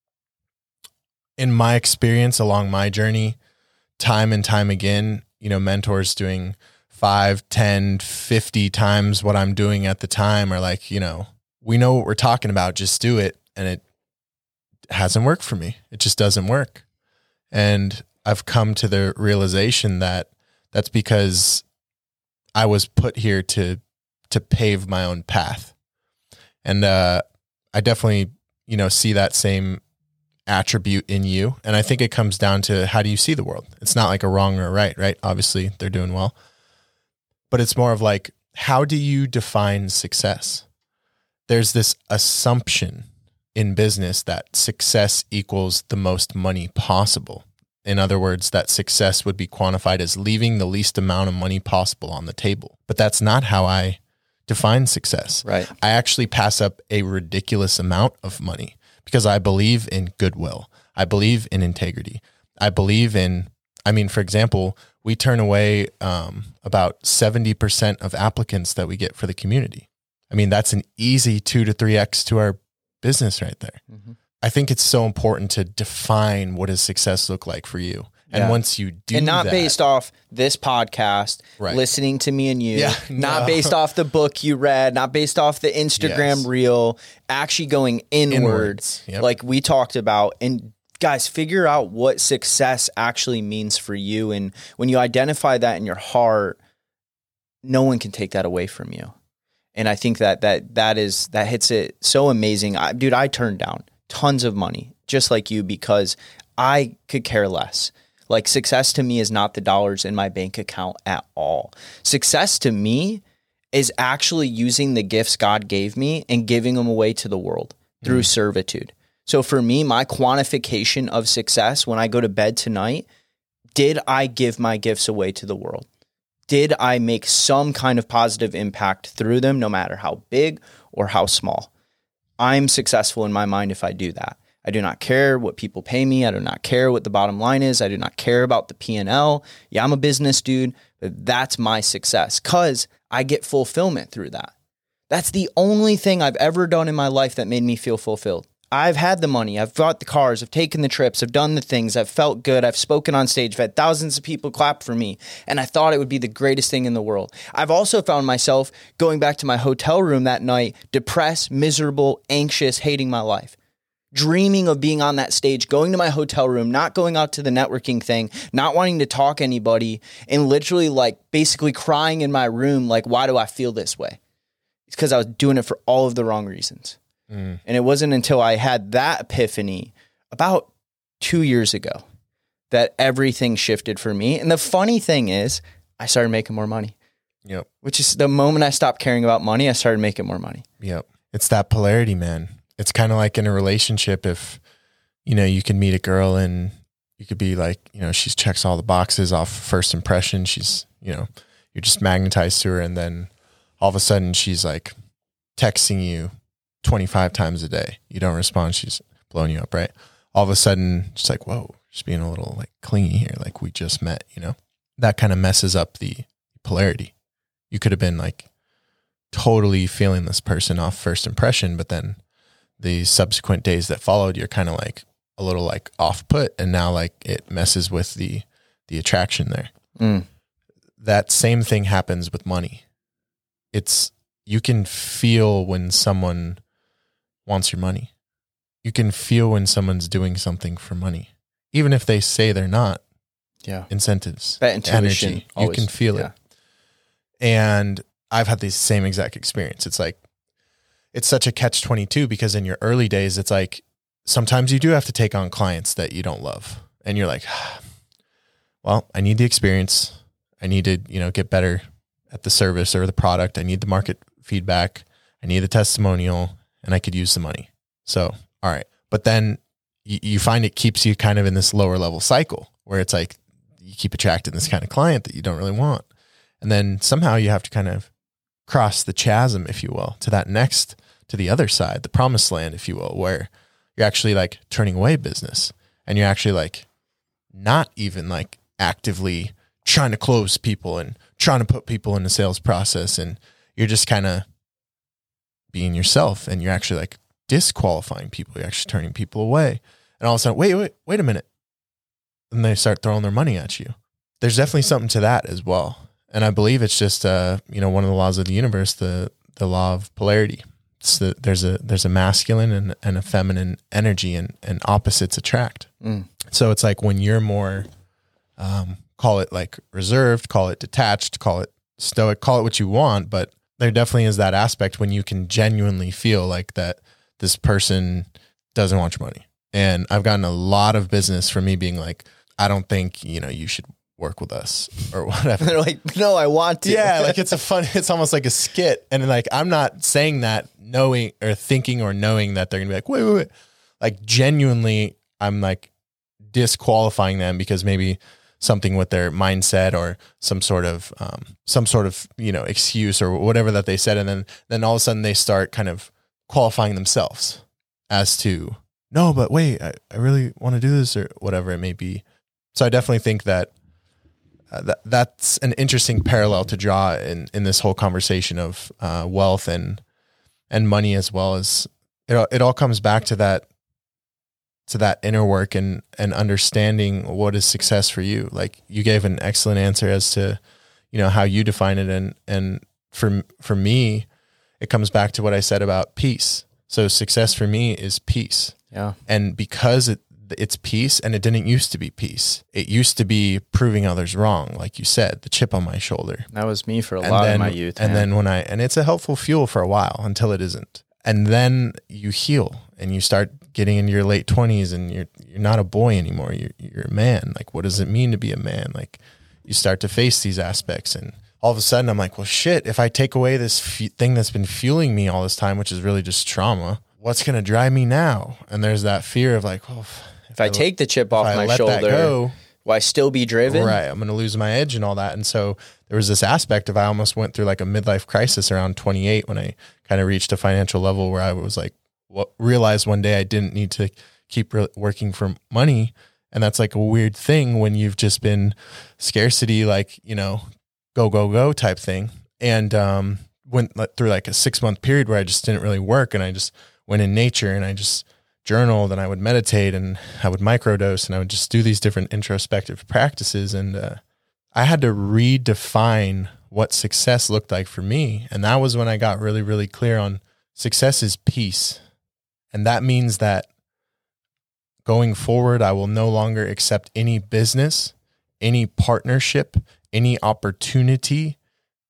in my experience along my journey, time and time again, you know, mentors doing five, ten, fifty times what I'm doing at the time are like, you know, we know what we're talking about, just do it. And it hasn't worked for me. It just doesn't work. And I've come to the realization that that's because I was put here to to pave my own path. And uh, I definitely, you know, see that same attribute in you. And I think it comes down to how do you see the world? It's not like a wrong or a right, right? Obviously, they're doing well. But it's more of like, how do you define success? There's this assumption in business that success equals the most money possible. In other words, that success would be quantified as leaving the least amount of money possible on the table. But that's not how I define success. Right. I actually pass up a ridiculous amount of money because I believe in goodwill. I believe in integrity. I believe in, I mean, for example, we turn away um, about seventy percent of applicants that we get for the community. I mean, that's an easy two to three X to our business right there. Mm-hmm. I think it's so important to define what does success look like for you. And yeah. once you do and not that, based off this podcast, right. listening to me and you, yeah, not no. based off the book you read, not based off the Instagram yes. reel, actually going inward, Inwards. Yep. like we talked about. And guys, figure out what success actually means for you. And when you identify that in your heart, no one can take that away from you. And I think that that that is that hits it so amazing. I, dude, I turned down tons of money just like you because I could care less. Like success to me is not the dollars in my bank account at all. Success to me is actually using the gifts God gave me and giving them away to the world through mm. servitude. So for me, my quantification of success when I go to bed tonight, did I give my gifts away to the world? Did I make some kind of positive impact through them, no matter how big or how small? I'm successful in my mind if I do that. I do not care what people pay me. I do not care what the bottom line is. I do not care about the P and L. Yeah, I'm a business dude, but that's my success because I get fulfillment through that. That's the only thing I've ever done in my life that made me feel fulfilled. I've had the money. I've bought the cars. I've taken the trips. I've done the things. I've felt good. I've spoken on stage. I've had thousands of people clap for me. And I thought it would be the greatest thing in the world. I've also found myself going back to my hotel room that night, depressed, miserable, anxious, hating my life. Dreaming of being on that stage, going to my hotel room, not going out to the networking thing, not wanting to talk to anybody, and literally like basically crying in my room, like, why do I feel this way? It's because I was doing it for all of the wrong reasons. Mm. And it wasn't until I had that epiphany about two years ago that everything shifted for me. And the funny thing is, I started making more money. Yep. Which is the moment I stopped caring about money, I started making more money. Yep. It's that polarity, man. It's kind of like in a relationship, if, you know, you can meet a girl and you could be like, you know, she checks all the boxes off first impression. She's, you know, you're just magnetized to her. And then all of a sudden she's like texting you twenty-five times a day. You don't respond. She's blowing you up, right? All of a sudden she's like, whoa, she's being a little like clingy here. Like we just met, you know, that kind of messes up the polarity. You could have been like totally feeling this person off first impression, but then the subsequent days that followed, you're kind of like a little like off put. And now like it messes with the, the attraction there. Mm. That same thing happens with money. It's, you can feel when someone wants your money. You can feel when someone's doing something for money, even if they say they're not. Yeah. Incentives, that intuition, energy, always, you can feel yeah. it. And I've had the same exact experience. It's like, it's such a catch twenty-two because in your early days, it's like, sometimes you do have to take on clients that you don't love. And you're like, well, I need the experience. I need to, you know, get better at the service or the product. I need the market feedback. I need the testimonial, and I could use the money. So, all right. But then you, you find it keeps you kind of in this lower level cycle where it's like, you keep attracting this kind of client that you don't really want. And then somehow you have to kind of cross the chasm, if you will, to that next, to the other side, the promised land, if you will, where you're actually like turning away business and you're actually like not even like actively trying to close people and trying to put people in the sales process. And you're just kind of being yourself and you're actually like disqualifying people. You're actually turning people away. And all of a sudden, wait, wait, wait a minute. And they start throwing their money at you. There's definitely something to that as well. And I believe it's just, uh, you know, one of the laws of the universe, the, the law of polarity. It's the, there's a, there's a masculine and, and a feminine energy and, and opposites attract. Mm. So it's like when you're more, um, call it like reserved, call it detached, call it stoic, call it what you want. But there definitely is that aspect when you can genuinely feel like that this person doesn't want your money. And I've gotten a lot of business from me being like, I don't think, you know, you should work with us or whatever. They're like, no, I want to. Yeah. Like it's a fun, it's almost like a skit. And like, I'm not saying that knowing or thinking or knowing that they're gonna be like, wait, wait, wait. Like genuinely, I'm like disqualifying them because maybe something with their mindset or some sort of, um, some sort of, you know, excuse or whatever that they said. And then, then all of a sudden they start kind of qualifying themselves as to, no, but wait, I, I really want to do this or whatever it may be. So I definitely think that, uh, that that's an interesting parallel to draw in, in this whole conversation of, uh, wealth and, and money, as well as it, it all comes back to that, to that inner work and, and understanding what is success for you. Like you gave an excellent answer as to, you know, how you define it. And, and for, for me, it comes back to what I said about peace. So success for me is peace. Yeah. And because it, it's peace, and it didn't used to be peace. It used to be proving others wrong. Like you said, the chip on my shoulder. That was me for a And lot then, of my youth. And man. then when I, and it's a helpful fuel for a while until it isn't. And then you heal and you start getting into your late twenties and you're, you're not a boy anymore. You're, you're a man. Like, what does it mean to be a man? Like you start to face these aspects, and all of a sudden I'm like, well, shit, if I take away this f- thing that's been fueling me all this time, which is really just trauma, what's going to drive me now? And there's that fear of like, oh, if, if I, I take the chip off I my let shoulder, that go, will I still be driven? right, I'm going to lose my edge and all that. And so there was this aspect of, I almost went through like a midlife crisis around twenty-eight when I kind of reached a financial level where I was like, what, realized one day I didn't need to keep re- working for money. And that's like a weird thing when you've just been scarcity, like, you know, go, go, go type thing. And um, went through like a six month period where I just didn't really work. And I just went in nature and I just journaled and I would meditate and I would microdose and I would just do these different introspective practices. And uh, I had to redefine what success looked like for me. And that was when I got really, really clear on success is peace. And that means that going forward, I will no longer accept any business, any partnership, any opportunity,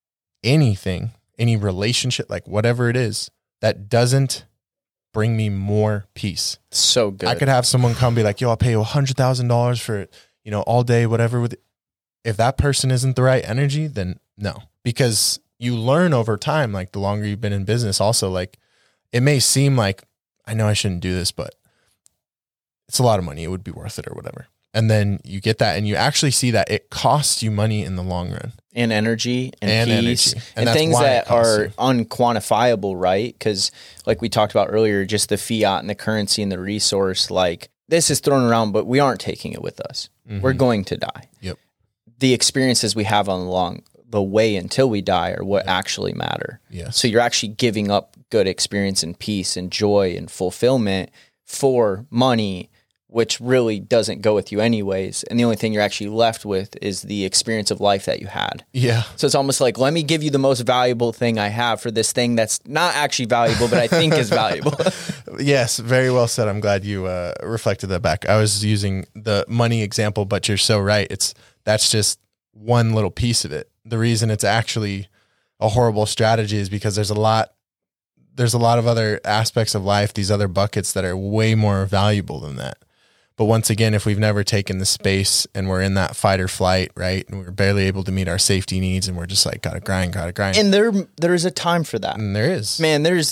anything, any relationship, like whatever it is, that doesn't bring me more peace. So good. I could have someone come be like, yo, I'll pay you a hundred thousand dollars for, you know, all day, whatever. With, if that person isn't the right energy, then no, because you learn over time, like the longer you've been in business also, like it may seem like, I know I shouldn't do this, but it's a lot of money. It would be worth it or whatever. And then you get that and you actually see that it costs you money in the long run. And energy and, And peace energy. and, And things that are you. unquantifiable, right? Because like we talked about earlier, just the fiat and the currency and the resource, like this is thrown around, but we aren't taking it with us. Mm-hmm. We're going to die. Yep. The experiences we have on the long the way until we die are what yep. actually matter. Yes. So you're actually giving up good experience and peace and joy and fulfillment for money, which really doesn't go with you anyways. And the only thing you're actually left with is the experience of life that you had. Yeah. So it's almost like, let me give you the most valuable thing I have for this thing that's not actually valuable, but I think is valuable. Yes, very well said. I'm glad you uh, reflected that back. I was using the money example, but you're so right. It's that's just one little piece of it. The reason it's actually a horrible strategy is because there's a lot there's a lot of other aspects of life, these other buckets that are way more valuable than that. But once again, if we've never taken the space and we're in that fight or flight, right, and we're barely able to meet our safety needs and we're just like, gotta grind, gotta grind. And there, there is a time for that. And there is. Man, there's,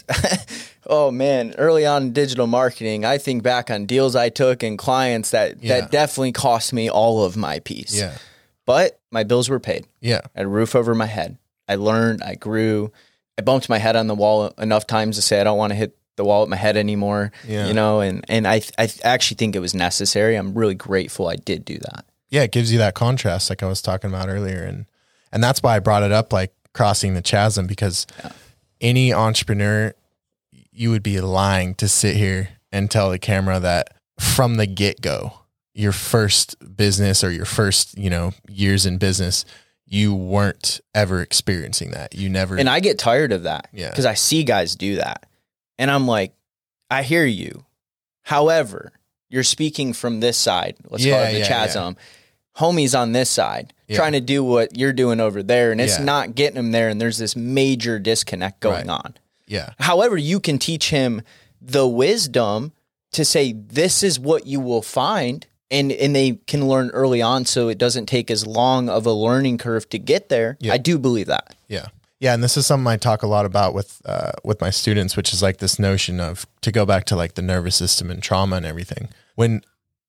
oh man, early on in digital marketing, I think back on deals I took and clients that, Yeah. that definitely cost me all of my peace. Yeah. But my bills were paid. Yeah. I had a roof over my head. I learned, I grew. I bumped my head on the wall enough times to say I don't want to hit the wall with my head anymore. Yeah. You know, and and I I actually think it was necessary. I'm really grateful I did do that. Yeah, it gives you that contrast like I was talking about earlier. And and that's why I brought it up, like crossing the chasm, because Yeah. any entrepreneur, you would be lying to sit here and tell the camera that from the get-go, your first business or your first, you know, years in business, you weren't ever experiencing that. You never. And I get tired of that. Yeah. Because I see guys do that. And I'm like, I hear you. However, you're speaking from this side. Let's Yeah, call it the yeah, chasm. Homie's on this side, Yeah. trying to do what you're doing over there. And it's Yeah. not getting him there. And there's this major disconnect going Right. on. Yeah. However, you can teach him the wisdom to say, this is what you will find. And and they can learn early on, so it doesn't take as long of a learning curve to get there. Yeah. I do believe that. Yeah. Yeah. And this is something I talk a lot about with, uh, with my students, which is like this notion of, to go back to like the nervous system and trauma and everything. When,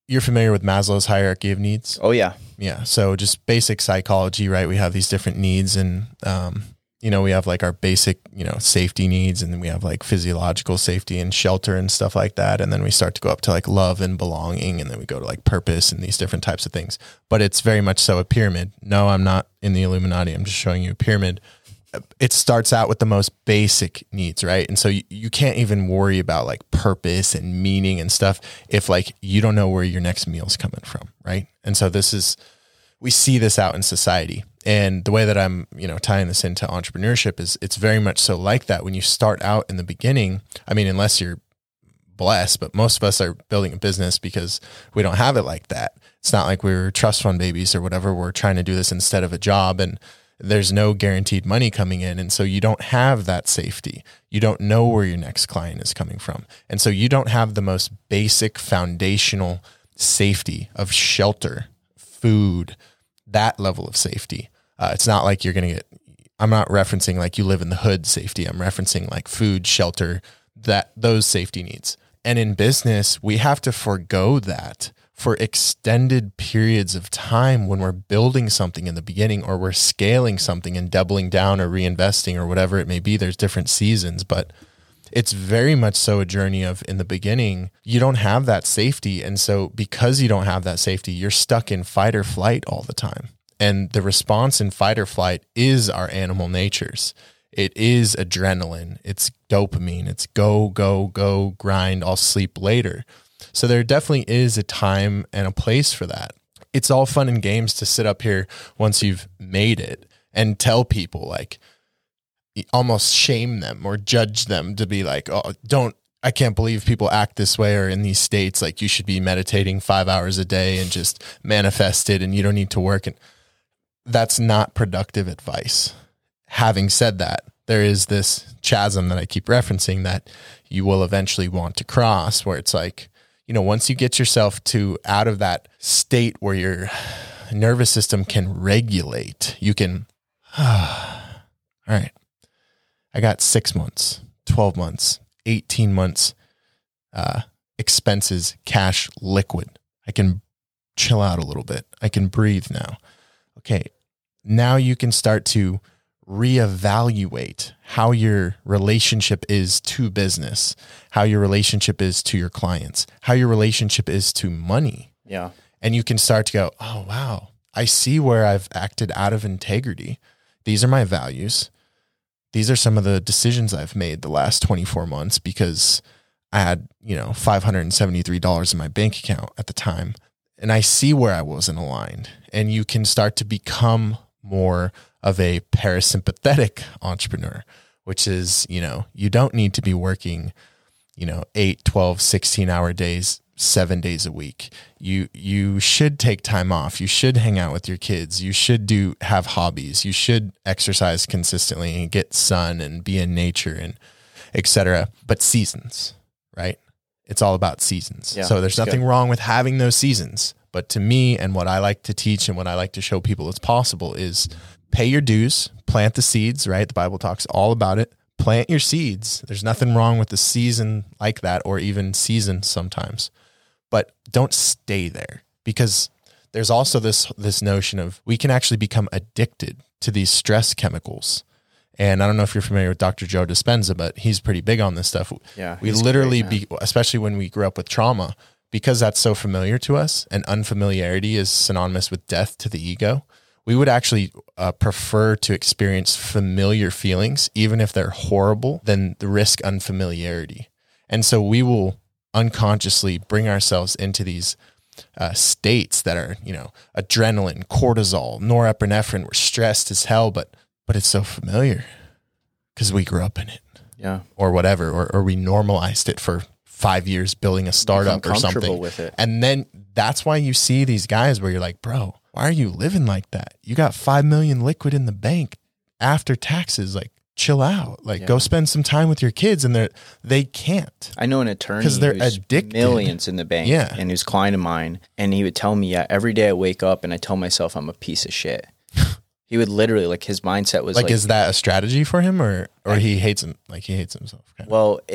you're familiar with Maslow's hierarchy of needs? Oh yeah. Yeah. So just basic psychology, right? We have these different needs, and, um, you know, we have like our basic, you know, safety needs, and then we have like physiological safety and shelter and stuff like that. And then we start to go up to like love and belonging, and then we go to like purpose and these different types of things. But it's very much so a pyramid. No, I'm not in the Illuminati. I'm just showing you a pyramid. It starts out with the most basic needs, right? And so you, you can't even worry about like purpose and meaning and stuff if like you don't know where your next meal's coming from, right? And so this is, we see this out in society. And the way that I'm, you know, tying this into entrepreneurship is it's very much so like that. When you start out in the beginning, I mean, unless you're blessed, but most of us are building a business because we don't have it like that. It's not like we're trust fund babies or whatever. We're trying to do this instead of a job, and there's no guaranteed money coming in. And so you don't have that safety. You don't know where your next client is coming from. And so you don't have the most basic foundational safety of shelter, food, that level of safety. Uh, it's not like you're going to get, I'm not referencing like you live in the hood safety. I'm referencing like food, shelter, that those safety needs. And in business, we have to forego that for extended periods of time when we're building something in the beginning, or we're scaling something and doubling down or reinvesting or whatever it may be. There's different seasons, but it's very much so a journey of, in the beginning, you don't have that safety. And so because you don't have that safety, you're stuck in fight or flight all the time. And the response in fight or flight is our animal natures. It is adrenaline. It's dopamine. It's go, go, go, grind. I'll sleep later. So there definitely is a time and a place for that. It's all fun and games to sit up here once you've made it and tell people, like, almost shame them or judge them to be like, oh, don't, I can't believe people act this way, or in these states, like you should be meditating five hours a day and just manifest it and you don't need to work. And that's not productive advice. Having said that, there is this chasm that I keep referencing that you will eventually want to cross, where it's like, you know, once you get yourself to out of that state where your nervous system can regulate, you can, all right, I got six months, twelve months, eighteen months, uh, expenses, cash, liquid. I can chill out a little bit. I can breathe now. Okay. Now you can start to reevaluate how your relationship is to business, how your relationship is to your clients, how your relationship is to money. Yeah. And you can start to go, oh, wow, I see where I've acted out of integrity. These are my values. These are some of the decisions I've made the last twenty-four months because I had, you know, five hundred seventy-three dollars in my bank account at the time. And I see where I wasn't aligned. And you can start to become more of a parasympathetic entrepreneur, which is, you know, you don't need to be working, you know, eight, twelve, sixteen hour days, seven days a week. You, you should take time off. You should hang out with your kids. You should do, have hobbies. You should exercise consistently and get sun and be in nature and et cetera. But seasons, right? It's all about seasons. Yeah, so there's nothing good. wrong with having those seasons. But to me, and what I like to teach and what I like to show people is possible, is pay your dues, plant the seeds, right? The Bible talks all about it. Plant your seeds. There's nothing wrong with the season like that, or even seasons sometimes. But don't stay there, because there's also this this notion of we can actually become addicted to these stress chemicals. And I don't know if you're familiar with Doctor Joe Dispenza, but he's pretty big on this stuff. Yeah, we literally, great, be, especially when we grew up with trauma, because that's so familiar to us, and unfamiliarity is synonymous with death to the ego. We would actually uh, prefer to experience familiar feelings, even if they're horrible, than the risk unfamiliarity. And so we will unconsciously bring ourselves into these uh, states that are, you know, adrenaline, cortisol, norepinephrine. We're stressed as hell, but but it's so familiar because we grew up in it, yeah, or whatever, or or we normalized it for five years building a startup or something. With it. And then that's why you see these guys where you're like, bro, why are you living like that? You got five million liquid in the bank after taxes. Like, chill out. Like, yeah. Go spend some time with your kids. And they're, they can't. I know an attorney because they're addicted. Millions in the bank. Yeah. And who's a client of mine. And he would tell me, yeah, every day I wake up and I tell myself I'm a piece of shit. He would literally, like, his mindset was like, like, is that a strategy for him, or, or I, he hates him? Like, he hates himself. Kind of. Well, it's,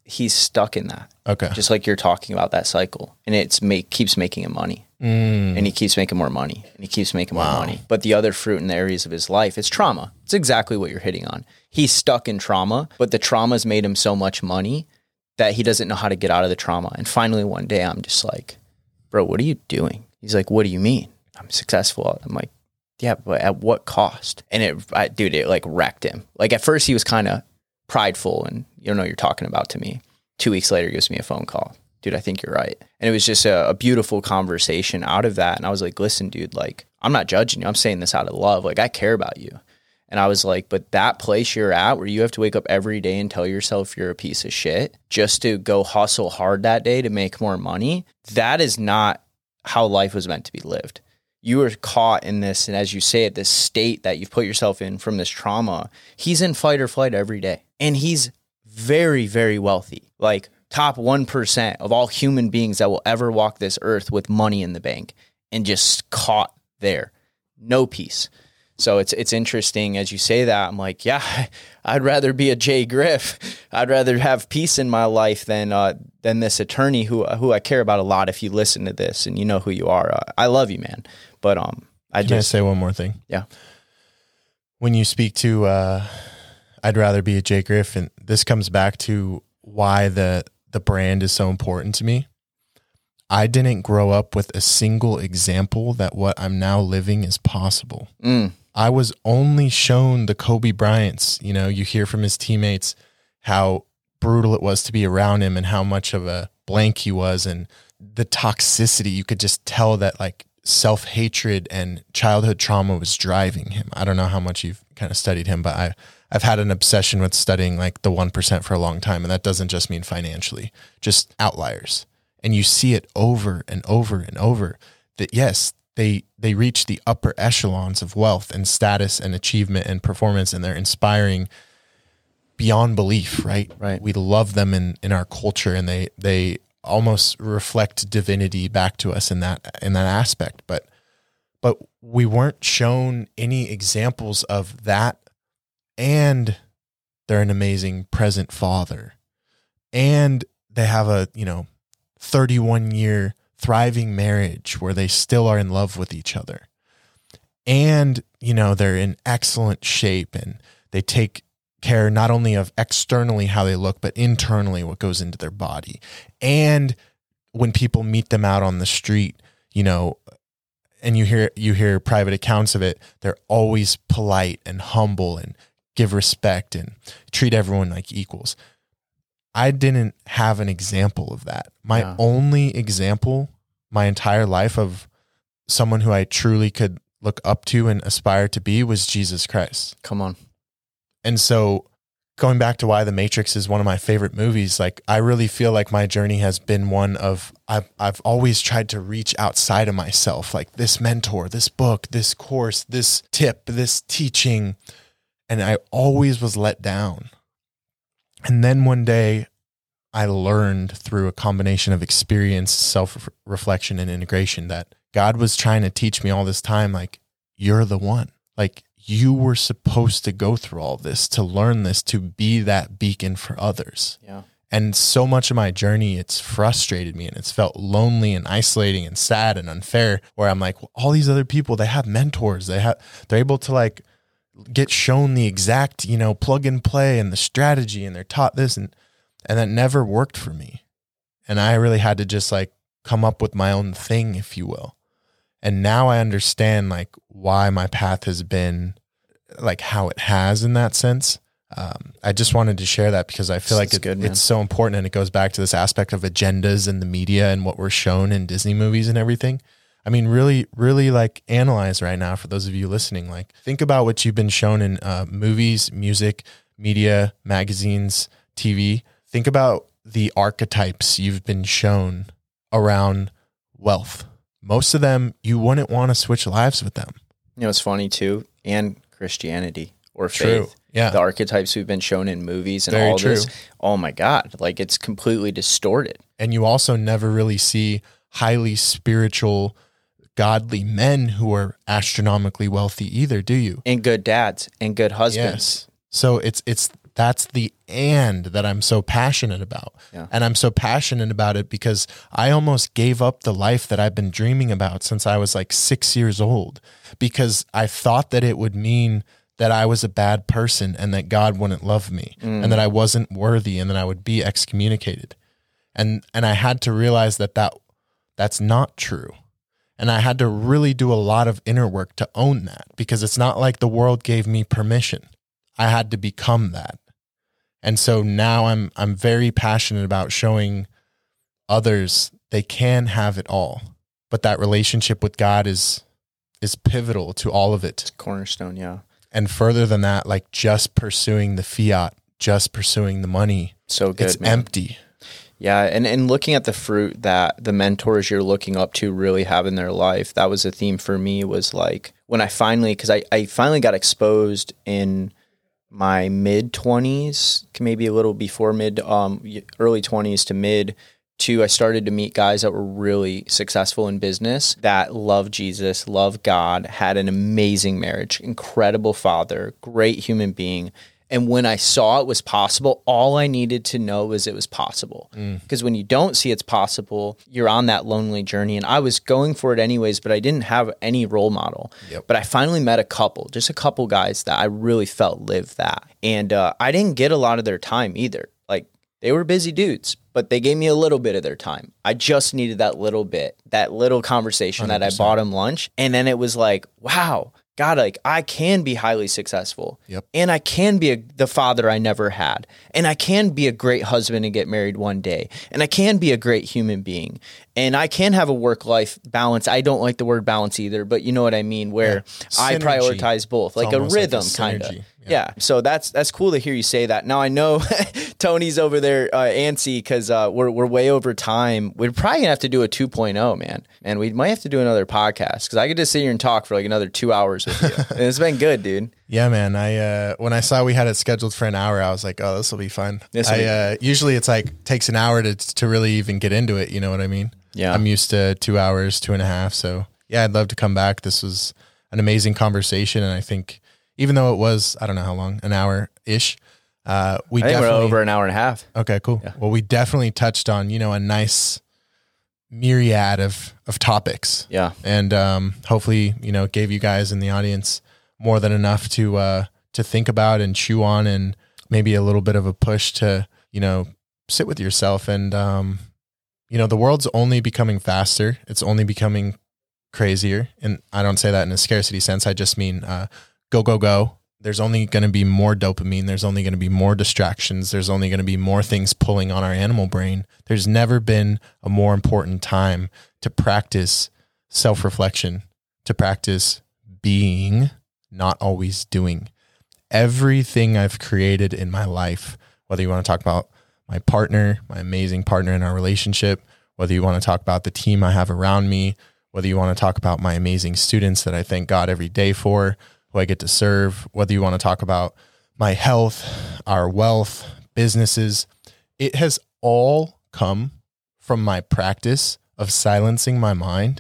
he's stuck in that. Okay. Just like you're talking about that cycle, and it's make keeps making him money, Mm. and he keeps making more money, and he keeps making Wow. more money. But the other fruit in the areas of his life, it's trauma. It's exactly what you're hitting on. He's stuck in trauma, but the trauma's made him so much money that he doesn't know how to get out of the trauma. And finally, one day, I'm just like, bro, what are you doing? He's like, what do you mean? I'm successful. I'm like, yeah, but at what cost? And it, I, dude, it like wrecked him. Like at first he was kind of prideful and you don't know what you're talking about to me. Two weeks later, he gives me a phone call. Dude, I think you're right. And it was just a, a beautiful conversation out of that. And I was like, listen, dude, like, I'm not judging you. I'm saying this out of love. Like, I care about you. And I was like, but that place you're at where you have to wake up every day and tell yourself you're a piece of shit just to go hustle hard that day to make more money, that is not how life was meant to be lived. You were caught in this, and as you say it, this state that you've put yourself in from this trauma. He's in fight or flight every day. And he's very, very wealthy. Like top one percent of all human beings that will ever walk this earth with money in the bank, and just caught there. No peace. So it's it's interesting as you say that. I'm like, yeah, I'd rather be a Jay Griff. I'd rather have peace in my life than uh, than this attorney who who I care about a lot. If you listen to this and you know who you are, uh, I love you, man. But um, I Can just I say one more thing? Yeah. When you speak to, uh, I'd rather be a Jay Griff, and this comes back to why the the brand is so important to me. I didn't grow up with a single example that what I'm now living is possible. Mm. I was only shown the Kobe Bryants. You know, you hear from his teammates how brutal it was to be around him and how much of a blank he was, and the toxicity. You could just tell that like self-hatred and childhood trauma was driving him. I don't know how much you've kind of studied him, but I, I've had an obsession with studying like the one percent for a long time. And that doesn't just mean financially, just outliers. And you see it over and over and over that yes, they they reach the upper echelons of wealth and status and achievement and performance, and they're inspiring beyond belief, right? Right. We love them in, in our culture, and they they almost reflect divinity back to us in that in that aspect. But but we weren't shown any examples of that, and they're an amazing present father, and they have a, you know, thirty-one year thriving marriage where they still are in love with each other. And, you know, they're in excellent shape, and they take care not only of externally how they look, but internally what goes into their body. And when people meet them out on the street, you know, and you hear, you hear private accounts of it, they're always polite and humble and give respect and treat everyone like equals. I didn't have an example of that. My Yeah. only example my entire life of someone who I truly could look up to and aspire to be was Jesus Christ. Come on. And so going back to why The Matrix is one of my favorite movies, like I really feel like my journey has been one of, I've, I've always tried to reach outside of myself, like this mentor, this book, this course, this tip, this teaching. And I always was let down. And then one day I learned through a combination of experience, self-reflection, and integration that God was trying to teach me all this time, like, you're the one. Like, you were supposed to go through all this, to learn this, to be that beacon for others. Yeah. And so much of my journey, it's frustrated me, and it's felt lonely and isolating and sad and unfair, where I'm like, well, all these other people, they have mentors. They have, they're able to like get shown the exact, you know, plug and play and the strategy, and they're taught this, and, and that never worked for me. And I really had to just like come up with my own thing, if you will. And now I understand like why my path has been like how it has in that sense. Um, I just wanted to share that because I feel like it, good, it's so important, and it goes back to this aspect of agendas in the media and what we're shown in Disney movies and everything. I mean, really, really like analyze right now for those of you listening, like think about what you've been shown in uh, movies, music, media, magazines, T V. Think about the archetypes you've been shown around wealth. Most of them, you wouldn't want to switch lives with them. You know, it's funny too, and Christianity or True. faith. Yeah. The archetypes we've been shown in movies and Very all true. this. Oh my God. Like it's completely distorted. And you also never really see highly spiritual, godly men who are astronomically wealthy either, do you? And good dads and good husbands. Yes. So it's it's that's the and that I'm so passionate about. Yeah. And I'm so passionate about it because I almost gave up the life that I've been dreaming about since I was like six years old, because I thought that it would mean that I was a bad person and that God wouldn't love me mm. and that I wasn't worthy and that I would be excommunicated. And and I had to realize that, that that's not true. And I had to really do a lot of inner work to own that, because it's not like the world gave me permission. I had to become that. And so now I'm I'm very passionate about showing others they can have it all. But that relationship with God is is pivotal to all of it. It's cornerstone, yeah. And further than that, like just pursuing the fiat, just pursuing the money. So good, it's man. empty. Yeah, and, and looking at the fruit that the mentors you're looking up to really have in their life, that was a theme for me, was like when I finally, because I, I finally got exposed in my mid-twenties, maybe a little before mid, um, early twenties to mid, to I started to meet guys that were really successful in business, that loved Jesus, loved God, had an amazing marriage, incredible father, great human being. And when I saw it was possible, all I needed to know was it was possible. Because mm. when you don't see it's possible, you're on that lonely journey. And I was going for it anyways, but I didn't have any role model. Yep. But I finally met a couple, just a couple guys that I really felt lived that. And uh, I didn't get a lot of their time either. Like, they were busy dudes, but they gave me a little bit of their time. I just needed that little bit, that little conversation one hundred percent that I bought them lunch. And then it was like, wow. God, like I can be highly successful, yep. and I can be a, the father I never had, and I can be a great husband and get married one day, and I can be a great human being, and I can have a work-life balance. I don't like the word balance either, but you know what I mean, where yeah. I prioritize both, it's like a rhythm like a kind of. Yeah. yeah. So that's that's cool to hear you say that. Now I know Tony's over there uh, antsy because uh, we're we're way over time. We're probably gonna have to do a two point oh, man, and we might have to do another podcast because I could just sit here and talk for like another two hours with you. And it's been good, dude. Yeah, man. I uh, when I saw we had it scheduled for an hour, I was like, oh, this will be fun. This I uh, usually it's like takes an hour to to really even get into it. You know what I mean? Yeah. I'm used to two hours, two and a half. So yeah, I'd love to come back. This was an amazing conversation, and I think even though it was, I don't know how long, an hour ish. Uh, we I think definitely we're over an hour and a half. Okay, cool. Yeah. Well, we definitely touched on, you know, a nice myriad of, of topics. Yeah. And, um, hopefully, you know, gave you guys in the audience more than enough to, uh, to think about and chew on, and maybe a little bit of a push to, you know, sit with yourself. And, um, you know, the world's only becoming faster. It's only becoming crazier. And I don't say that in a scarcity sense. I just mean, uh, go, go, go. There's only going to be more dopamine. There's only going to be more distractions. There's only going to be more things pulling on our animal brain. There's never been a more important time to practice self-reflection, to practice being, not always doing. Everything I've created in my life, whether you want to talk about my partner, my amazing partner in our relationship, whether you want to talk about the team I have around me, whether you want to talk about my amazing students that I thank God every day for, who I get to serve, whether you want to talk about my health, our wealth, businesses, it has all come from my practice of silencing my mind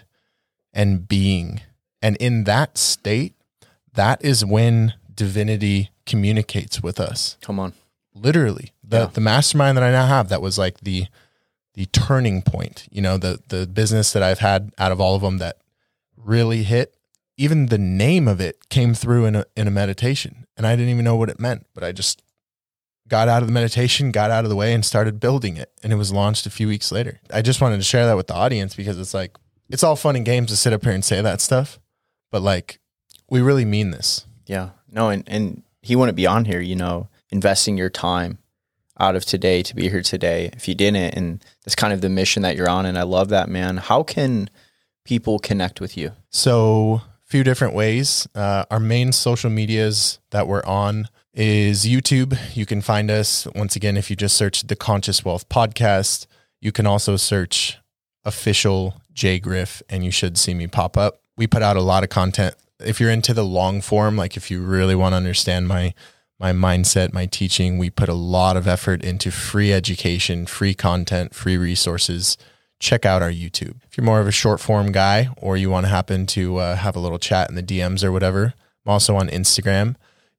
and being. And in that state, that is when divinity communicates with us. Come on. Literally. The yeah. the mastermind that I now have, that was like the the turning point, you know, the the business that I've had out of all of them that really hit. Even the name of it came through in a, in a meditation, and I didn't even know what it meant, but I just got out of the meditation, got out of the way, and started building it. And it was launched a few weeks later. I just wanted to share that with the audience, because it's like, it's all fun and games to sit up here and say that stuff, but like, we really mean this. Yeah, no. And, and he wouldn't be on here, you know, investing your time out of today to be here today if you didn't. And that's kind of the mission that you're on. And I love that, man. How can people connect with you? So, few different ways. Uh, our main social medias that we're on is YouTube. You can find us, once again, if you just search the Conscious Wealth Podcast. You can also search official Jay Griff, and you should see me pop up. We put out a lot of content. If you're into the long form, like if you really want to understand my my mindset, my teaching, we put a lot of effort into free education, free content, free resources. Check out our YouTube. If you're more of a short form guy, or you want to happen to uh, have a little chat in the D Ms or whatever, I'm also on Instagram.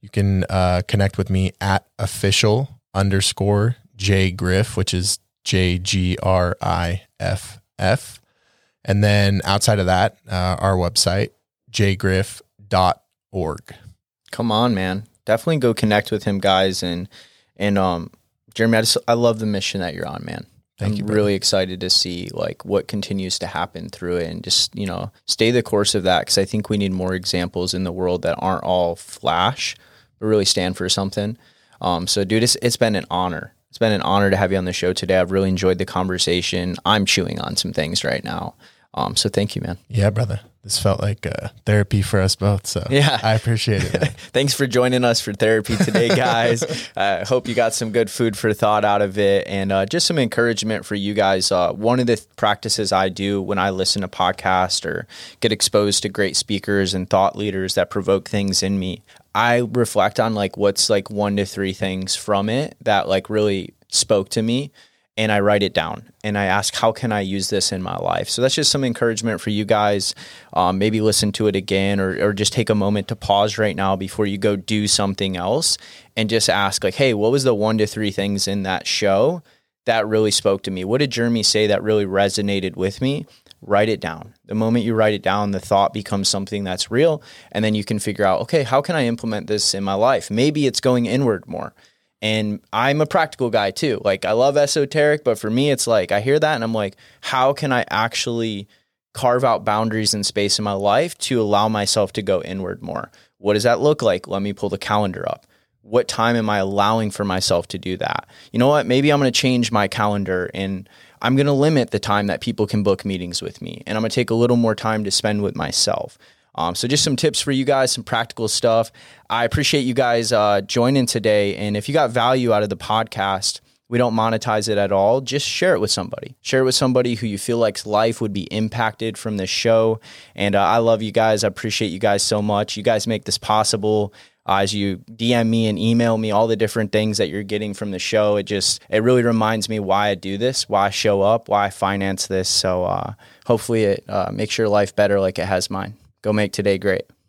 You can uh, connect with me at official underscore J Griff, which is J G R I F F. And then outside of that, uh, our website, j griff dot org. Come on, man. Definitely go connect with him, guys. And, and, um, Jeremy, I just, I love the mission that you're on, man. Thank I'm you, brother. really excited to see like what continues to happen through it, and just, you know, stay the course of that. Cause I think we need more examples in the world that aren't all flash, but really stand for something. Um, so dude, it's, it's been an honor. It's been an honor to have you on the show today. I've really enjoyed the conversation. I'm chewing on some things right now. Um, so thank you, man. Yeah, brother. This felt like uh, therapy for us both. So yeah, I appreciate it, man. Thanks for joining us for therapy today, guys. I uh, hope you got some good food for thought out of it, and uh, just some encouragement for you guys. Uh, one of the th- practices I do when I listen to podcasts or get exposed to great speakers and thought leaders that provoke things in me, I reflect on like what's like one to three things from it that like really spoke to me. And I write it down and I ask, how can I use this in my life? So that's just some encouragement for you guys. Um, maybe listen to it again, or, or just take a moment to pause right now before you go do something else and just ask like, hey, what was the one to three things in that show that really spoke to me? What did Jeremy say that really resonated with me? Write it down. The moment you write it down, the thought becomes something that's real. And then you can figure out, okay, how can I implement this in my life? Maybe it's going inward more. And I'm a practical guy too. Like I love esoteric, but for me, it's like, I hear that and I'm like, how can I actually carve out boundaries and space in my life to allow myself to go inward more? What does that look like? Let me pull the calendar up. What time am I allowing for myself to do that? You know what? Maybe I'm going to change my calendar and I'm going to limit the time that people can book meetings with me. And I'm going to take a little more time to spend with myself. Um, so just some tips for you guys, some practical stuff. I appreciate you guys uh, joining today. And if you got value out of the podcast, we don't monetize it at all. Just share it with somebody. Share it with somebody who you feel like's life would be impacted from this show. And uh, I love you guys. I appreciate you guys so much. You guys make this possible. Uh, as you D M me and email me all the different things that you're getting from the show, it just, it really reminds me why I do this, why I show up, why I finance this. So uh, hopefully it uh, makes your life better like it has mine. Go make today great.